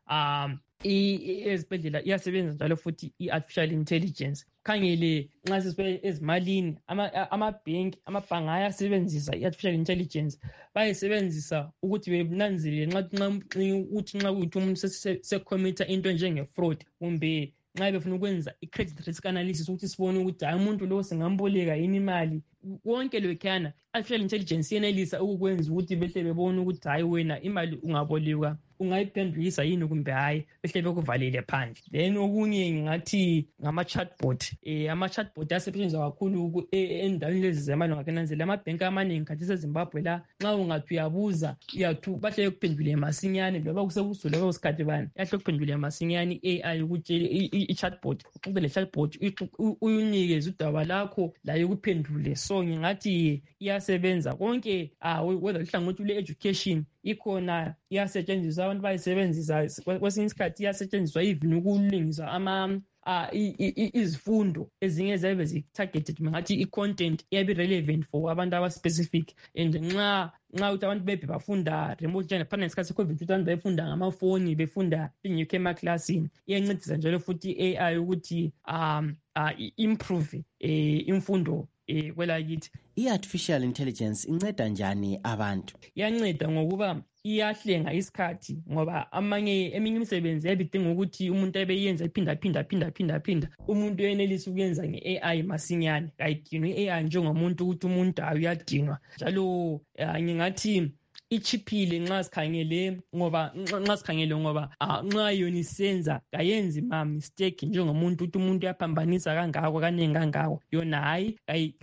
ezibhedlela iyasebenza njalo futhi i-artificial intelligence. Khangele nxa sisibe ezimalini, amabhanki ayasebenzisa i-artificial intelligence. Bayisebenzisa ukuthi benanzelele nxa umuntu sekhomitha into njenge-fraud, kumbe nxa befuna ukwenza i-credit risk analysis ukuthi sibone ukuthi hayi, umuntu lo singamboleka yini imali. Konke lokhuyana artificial intelligence yenelisa ukukwenza ukuthi behle bebone ukuthi hayi, wena imali ungaboleka ungayiphendulisa yini kumbe hayi, behle bekuvalele phandle. Then okunye ngingathi ngama-chatbot. Ama-chatbot asetshenziswa kakhulu endaweni lezi zemali. Ngakananzela amabhenki amaningi khathi eZimbabwe la, nxa ungathi uyabuza bahle bekuphendule masinyane, loba kusebusuku loba kusikhathi bani, yahle kuphendule masinyane i-AI ukutshela i-chatbot. Uxoxe le-chatbot uyinikeze udaba lakho layo kuphendule. So ngingathi iyasebenza konke, whether uhlangothi lwe-education ikhona, iyasetshenziswa, abantu bayisebenzisa. Kwesinye isikhathi iyasetshenziswa even ukulungisa izifundo ezinye ziyabe zi-targeted, ngathi i-content iyabe relevant for abantu aba-specific. And nxa ukuthi abantu bebe bafunda remote njani, phana ngesikhathi se-COVID, abantu befunda ngamafoni, befunda ingekho emaklasini, iyancedisa njalo futhi i-AI ukuthi improve imfundo kwelakithi. I-artificial intelligence inceda njani abantu? Iyanceda ngokuba iyahlenga isikhathi, ngoba eminye imisebenzi yabidinga ukuthi umuntu abeyenza iphinda. Umuntu uyenelisa ukuyenza nge-AI masinyane. Kayidingi i-AI njengomuntu ukuthi umuntu uyadinga. Njalo ngingathi ichiphile nxa sikhangele ngoba nxa yona isenza kayenzi mistake njengomuntu ukuthi umuntu uyaphambanisa kangako kaningi kangako. Yona hayi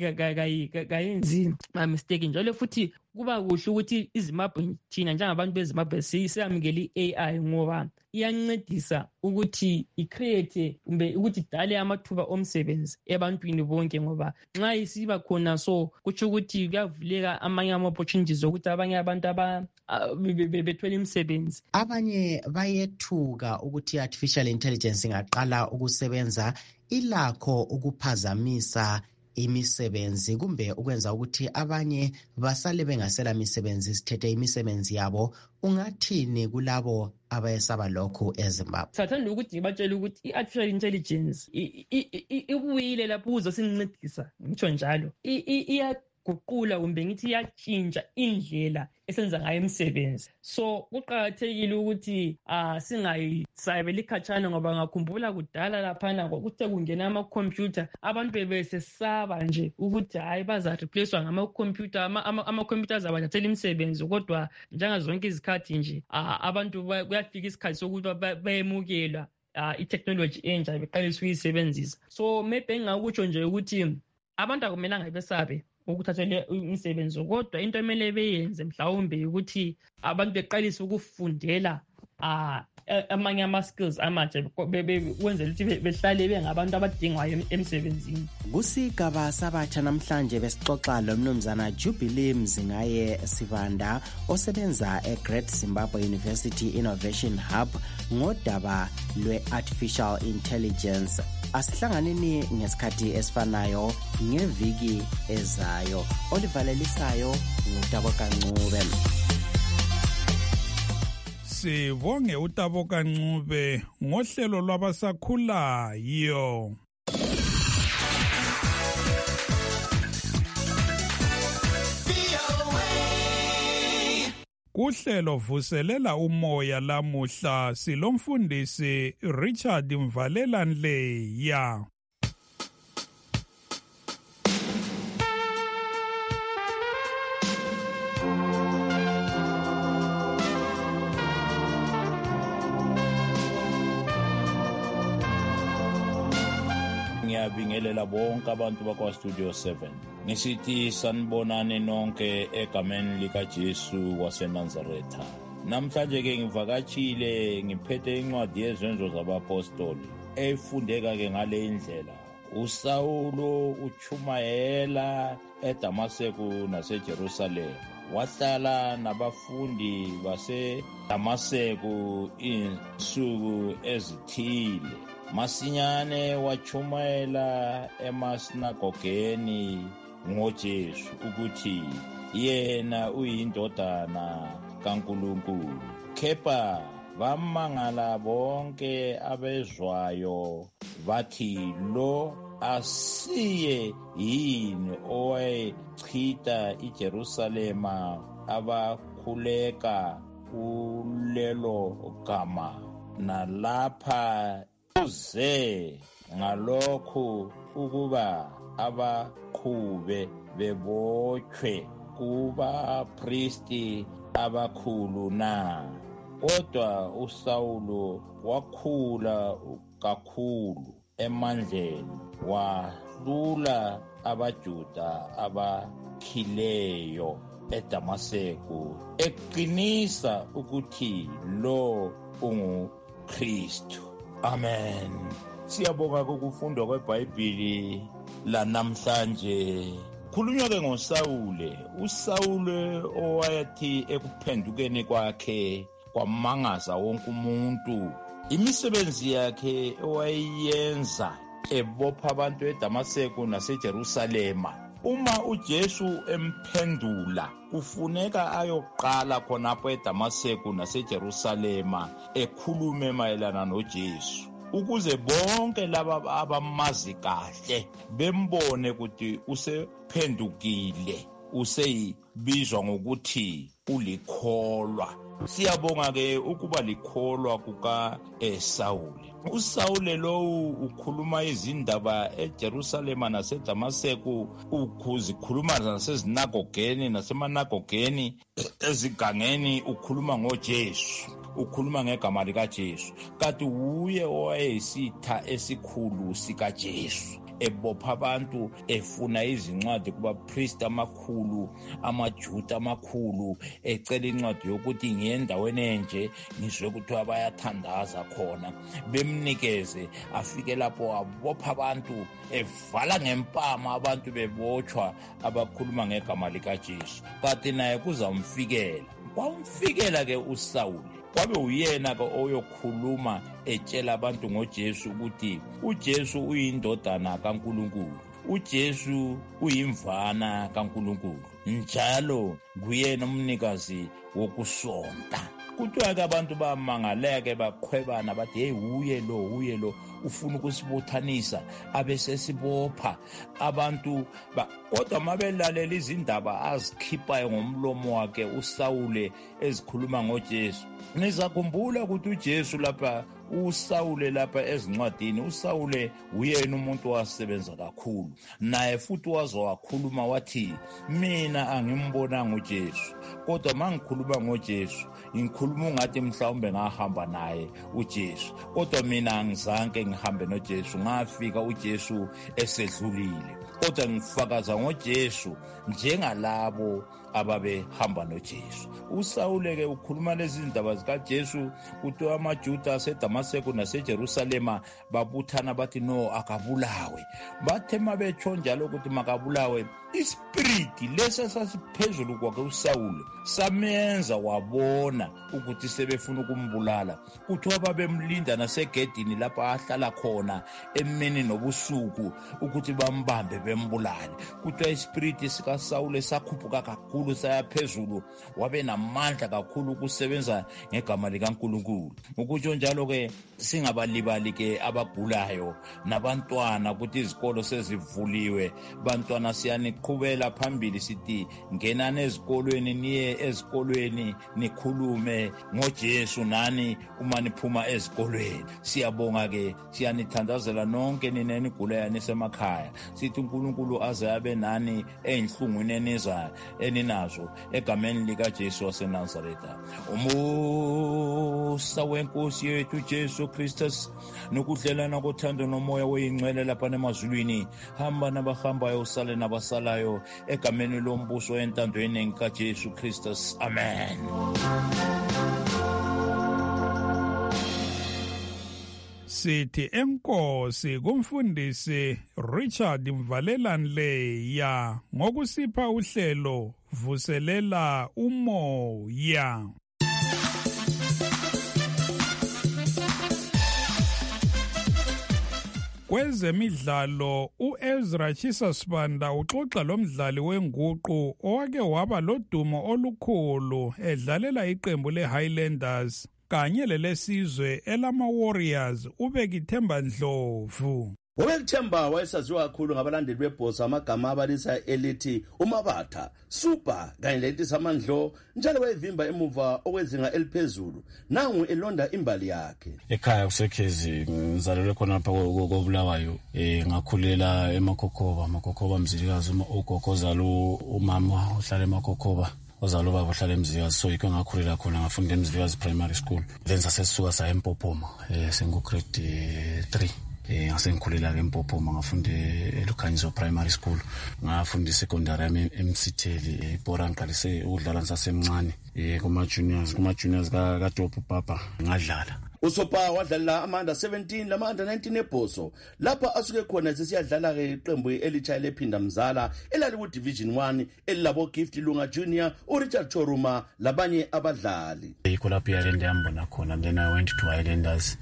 kayenzi mistake. Njalo futhi kuba kuhle ukuthi iZimbabwe, thina njengabantu beZimbabwe siyamukela i-AI ngoba iyancedisa ukuthi icreate kumbe ukuthi idale amathuba omsebenzi ebantwini bonke, ngoba nxa isiba khona so kutsho ukuthi kuyavuleka amanye ama-opportunities ukuthi abanye abantu bethola imisebenzi. Abanye bayethuka ukuthi i-artificial intelligence ingaqala ukusebenza ilakho ukuphazamisa imisebenzi kumbe ukwenza ukuthi abanye basale bengasela misebenzi, sithethe imisebenzi yabo, ungathini kulabo abayesaba lokhu eZimbabwe? Sathanda ukuthi ngibatshele ukuthi i-artificial intelligence ibuyile lapho uzosincedisa, ngitsho njalo iyaguqula kumbe ngithi iyatshintsha indlela esenza ngayo imisebenzi. So kuqakathekile ukuthi singayisayibeli khatshana, ngoba ngakhumbula kudala laphana kwakuthe kungena amakhompyutha abantu bebesesaba nje ukuthi hayi baza-replacewa ngamakhompyutha, amakhompyutha azabathathela imisebenzi. Kodwa njengazonke izikhathi nje abantu kuyafika isikhathi sokuthi bayemukelwa i-technology entsha beqalisa ukuyisebenzisa. So maybe engingakutsho nje ukuthi abantu akumelanga besabe ukuthathelwa imisebenzi, kodwa into emele beyenze mhlawumbe ukuthi abantu beqalise ukufundela amanye ama-skills amatsha kwenzela ukuthi behlale bengabantu abadingwayo emsebenzini. Kusigaba sabatsha namhlanje besixoxa lo mnumzana Jubilee Mzingaye Sibanda osebenza eGreat Zimbabwe University Innovation Hub ngodaba lwe-artificial intelligence. Asihlanganeni ngesikhathi esifanayo ngeviki ezayo. Olivalelisayo nguTabo Kancube. Sibonge uTabo Kancube ngohlelo lwabasakhulayo. Kuhlelo vuselela umoya lamuhla silomfundisi Richard Mvalelanleya. Ngiyabingelela bonke abantu bakwa-Studio 7. Ngisithi sanibonane nonke egameni likaJesu waseNazaretha. Namhlanje-ke ngivakatshile ngiphethe incwadi yezenzo zabapostoli efundeka-ke ngale indlela. USawulo uchumayela eDamaseko naseJerusalema. Wahlala nabafundi baseDamaseko insuku ezithile. Masinyane wachumayela emasinagogeni ngoJesu ukuthi yena uyindodana kaNkulunkulu. Kepha bamangala bonke abezwayo bathi lo asiye yini owayechitha iJerusalema abakhuleka kulelo gama nalapha uze ngalokhu ukuba abaqhube bebotshwe kubapristi abakhulu na. Kodwa uSawulo wakhula kakhulu emandleni, wahlula abaJuda abakhileyo eDamaseko, eqinisa ukuthi lo unguKristu. Amen. Siyabonga ukufundwa kweBhayibheli lanamhlanje. Khulunywa-ke ngoSawule. uSawule owayethi ekuphendukeni kwakhe kwamangaza wonke umuntu. Imisebenzi yakhe owayenza ebopha abantu eDamaseko naseJerusalema. Uma uJesu emphendula, kufuneka ayoqala khonapho eDamaseko naseJerusalema ekhulume mayelana noJesu, ukuze bonke laba abamazi kahle bembone ukuthi usephendukile, useyibizwa ngokuthi ulikholwa. Siyabonga-ke ukuba likholwa kukaSawule. uSawule lowu ukhuluma izindaba eJerusalema naseDamaseko, uzikhuluma nasezinagogeni nasemanagogeni, ezigangeni ukhuluma ngoJesu, ukhuluma ngegama likaJesu. Kanti uye owayeyisitha esikhulu sikaJesu, ebopha abantu, efuna izincwadi kubapristi amakhulu, amaJuda amakhulu, ecela incwadi yokuthi ngiyendaweni enje ngizwe kuthiwa bayathandaza khona, bemnikeze. Afike lapho abopha abantu, evala ngempama abantu bebotshwa abakhuluma ngegama likaJesu. Kanti naye kuzamfikela. Kwamfikela-ke uSawule, kwabe uyena-ke oyokhuluma etshela abantu ngoJesu ukuthi uJesu uyindodana kaNkulunkulu. uJesu uyimvana kaNkulunkulu njalo nguyena umnikazi wokusonta. Kuthiwa-ke abantu bamangaleke baqhwebana bathi hey uye lo ufuna ukusibuthanisa abesesibopha abantu kodwa mabelalela izindaba azikhiphayo ngomlomo wakhe uSawule ezikhuluma ngoJesu. Nizakhumbula ukuthi uJesu lapha uSawule lapha ezincwadini uSawule uyena umuntu wasebenza kakhulu naye futhi wakhuluma wathi mina angimbonanga uJesu kodwa mangikhuluma ngoJesu ngikhuluma ungathi mhlawumbe ngahamba naye uJesu kodwa mina angizange ngihambe noJesu ngafika uJesu esedlulile kodwa ngifakaza ngoJesu njengalabo ababehamba noJesu. uSawule-ke ukhuluma lezi ndaba zikaJesu kuthiwa amaJuda aseDamaseko naseJerusalema babuthana bathi no akabulawe. Bathe mabetsho njalo ukuthi makabulawe ispiriti lesi sasiphezulu kwakhe uSawule samenza wabona ukuthi sebefuna ukumbulala. Kuthiwa babemlinda nasegedini lapha ahlala khona emini nobusuku ukuthi bambambe bembulale. Kuthiwa ispiriti sikaSawule sakhuphuka kakhulu sayaphezulu wabe namandla kakhulu ukusebenza ngegama likaNkulunkulu. Ukutsho njalo-ke singabalibali-ke abagulayo nabantwana ukuthi izikolo sezivuliwe. Bantwana siyaniqhubela phambili sithi ngenani ezikolweni niye ezikolweni nikhulume ngoJesu nani uma niphuma ezikolweni. Siyabonga-ke siyanithandazela nonke nina enigulayo nisemakhaya. Sithi uNkulunkulu aze abe nani ey'nhlungwini eninazo egameni likaJesu waseNazaretha. Umusa wenkosi yethu Jesu Kristus nokudlelana kothando nomoya oyingcwele lapha emazulwini hamba nabahambayo usale nabasalayo egameni lombuso entandweni kaJesu Kristus. Amen. Sithi enkosi kumfundisi Richard Mvalelanleya ngokusipha uhlelo vuselela umoya. Kwezemidlalo uEzra Chisasibanda uxoxa lomdlali wenguqu owake waba lodumo olukhulu edlalela iqembu leHighlanders kanye lelesizwe elama-Warriors uBekithemba Ndlovu. uBekithemba wayesaziwa kakhulu ngabalandeli bebhosa amagama abalisa elithi uMabatha, Super kanye lelithi Samandlo njalo wayevimba emuva okwezinga eliphezulu. Nangu elonda imbali yakhe. Ekhaya kusekhezi ngizalelwe khona lapha koBulawayo ngakhulela eMakokoba Mzilikazi ugogo zalo umama uhlala eMakokoba ozalo baba uhlala eMzilikazi so yiko ngakhulela khona ngafunda eMzilikazi primary school then sasisuka sa eMpophoma sengu grade 3 ngasenkhulela ke eMpophoma ngafunda eLukhanyiso primary school ngafunda secondary yami eMsitheli ibhora ngiqalise ukudlala ngisasemncane kuma juniors ka Dopu Papa ngadlala. uSopa wadlala ama-under 17 lama-under 19 ebhoso lapha asuke khona sesiyadlala ke iqembu elitsha lephinda mzala elali ku-division 1 elilabo Gift Lunga Junior uRichard Choruma labanye abadlali. Yikho lapho iHighland yambona khona then I went to Highlanders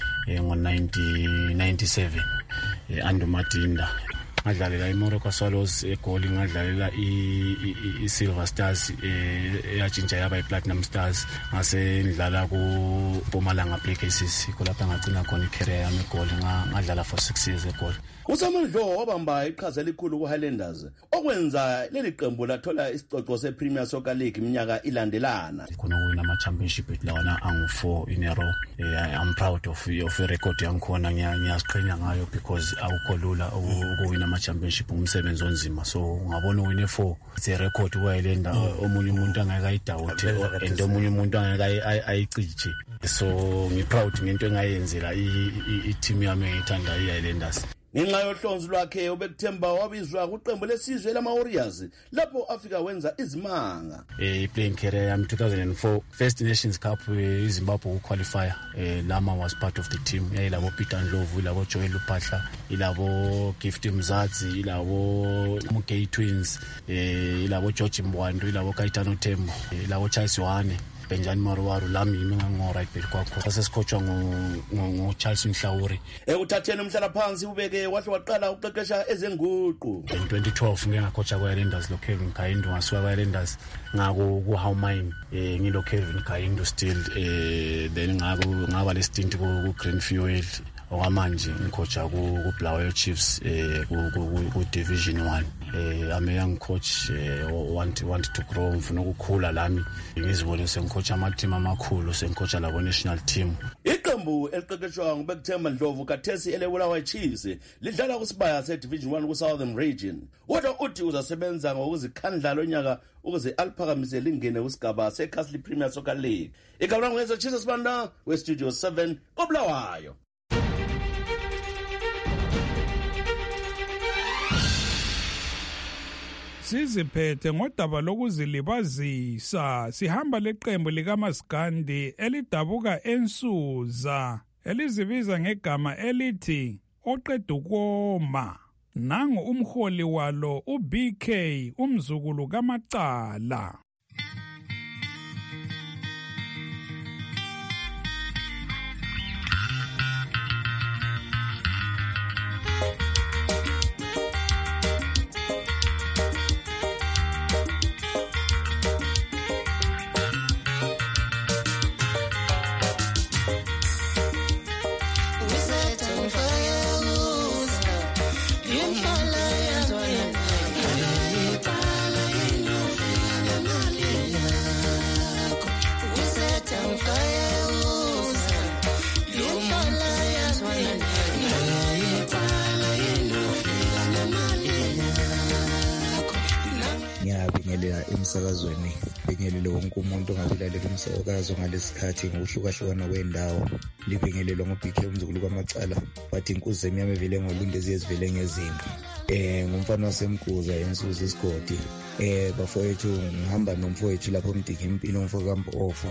ngo-1997 Ando Matinda ngadlalela iMorocco Swallows egoli ngadlalela iSilver Stars eyatshintsha yaba iPlatinum Stars ngase ngidlala kuMpumalanga Black Aces kulapha ngagcina khona icareer yami egoli ngadlala for 6 years egoli. uSamandlo wabamba iqhaza elikhulu ku-Highlanders okwenza leli qembu lathola isicoco se-Premier Soccer League iminyaka ilandelana. Khona kuwina ama-championship lawana angu-4 in a row. I'm proud of i-record yangikhona ngiyaziqhenya ngayo because awukho lula ukuwina ama-championship ngumsebenzi onzima so ngabona uwine 4 it's a record ku-Highlander omunye umuntu angeke ayidawuthe and omunye umuntu angeke ayicije so ngi-proud ngento engayenzela i-team yami engiyithanda i-Highlanders. Ngenxa yohlonzo lwakhe uBekithemba wabizwa kuqembu lesizwe lama-Warriors lapho afika wenza izimanga. Playing career yami 2004 First Nations Cup iZimbabwe qualifier Lama was part of the team yayilabo Peter Ndlovu ilabo Joel Luphahla ilabo Gift Mzadzi ilabo Mugay Twins ilabo George Mbwandu ilabo Kaitano Tembo ilabo Charles Yohane Benjani Maruwaru lami yimi ngango-right back kwakho sasesikhotshwa ngo-Charles Mhlawuri. Uthatheni umhlalaphansi ubeke wahle waqala uqeqesha ezenguqu. In 2012 ngike ngakhotsha kwa-Highlanders lo Kevin Kayindu ngasuka kwa-Highlanders ngako ku-Howmine ngilo Kevin Kayindu still then ngaba le stint ku-Green Fuel okwamanje ngikhotsha ku-Bulawayo Chiefs ku-Division 1. I'm a young coach, want to grow, ngifuna ukukhula lami ngizibone sengikhotsha ama-team amakhulu sengikhotsha labo national team. Iqembu eliqeqeshwa nguBekuthemba Ndlovu kathesi eleBulawayo Chiefs lidlala kusibaya se-Division 1 ku-Southern Region. Kodwa uthi uzasebenza ngokuzikhandla lonyaka ukuze aliphakamise lingene kusigaba se-Castle Premier Soccer League. Igabula ngwenza Chisa Sibanda we-Studio 7 koBulawayo. Siziphethe ngodaba lokuzilibazisa sihamba leqembu likaMaskandi elidabuka ensuza elizibiza ngegama elithi oqeda ukoma. Nangu umholi walo uBK umzukulu kaMacala. Ngiyabingelela emsakazweni, bingelele wonke umuntu ongabilalela umsakazo ngalesikhathi ngokuhlukahlukana kwendawo. Libingelelwa ngoBK umzukulu kaMacala wathi inkuzi emnyama evele ngolundezi ezivele ngezinqa. Ngumfana wasemkuza ensuza isigodi. Bafowethu ngihamba nomfowethu lapho umdinga impilo umfowethu kaMpofu.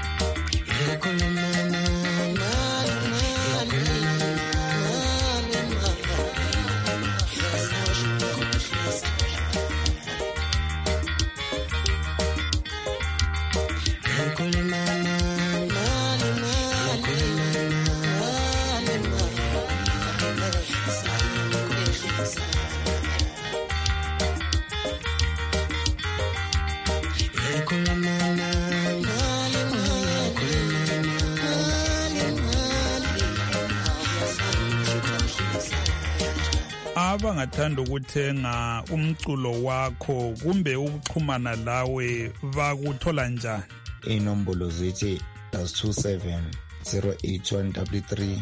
Abangathanda ukuthenga umculo wakho kumbe ukuxhumana lawe bakuthola njani? Inombolo zithi +27 08133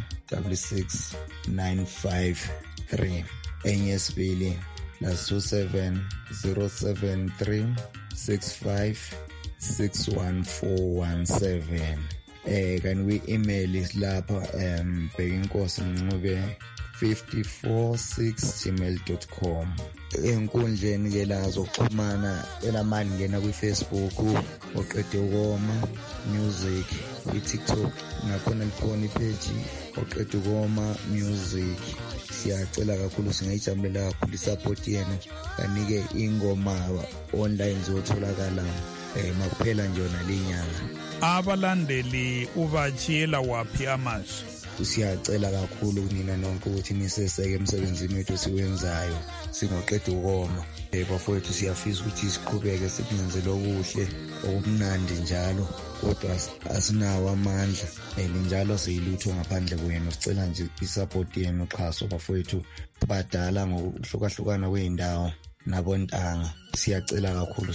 66953. Enye sibili +27 073 65 61417. Kan we email isilapha Bhekinkosi Ncube 546@gmail.com. Enkundleni ke la zokuxhumana elamani ngena kwiFacebook oqede ukoma music, iTikTok nakhona likhona ipage oqede ukoma music. Siyacela kakhulu singayijabulela kakhulu isupport yenu kanike ingoma online zotholakala makuphela nje yona lenyanga. Abalandeli ubachiyela waphi amazwi? Siyacela kakhulu kunina nonke ukuthi niseseke emsebenzini wethu siwenzayo singoqeda ukoma. Bafowethu siyafisa ukuthi siqhubeke sikunenzele okuhle okumnandi njalo, kodwa asinawo amandla njalo siyilutho ngaphandle kwenu. Sicela nje isupport yenu, uxhaso bafowethu badala ngokuhlukahlukana kweindawo nabontanga. Siyacela kakhulu.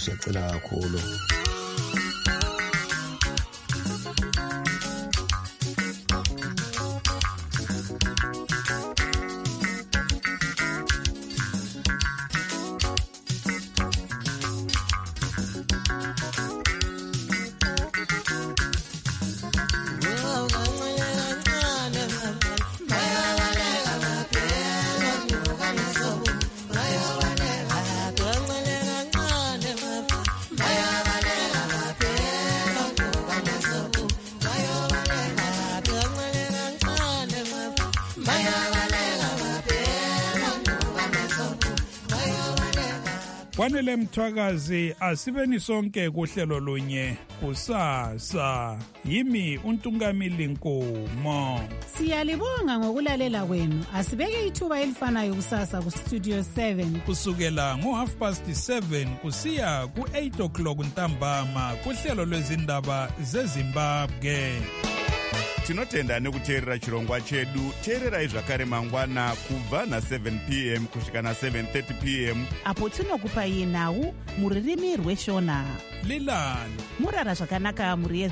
Ngubane Mthwakazi, asibeni sonke kuhlelo lunye kusasa. Yimi uNtungamili Nkomo. Siyalibonga ngokulalela kwenu. Asibeke ithuba elifanayo kusasa ku Studio 7 kusukela ngo7:30 kusiya ku8 o'clock ntambama kuhlelo lwezindaba zeZimbabwe. Tinotenda nekuteerera chirongwa chedu. Teererai zvakare mangwana kubva na7 p.m. kusvika na7:30 p.m. apo tinokupai nhau muririmi rweshona. Lilani murara zvakanaka muri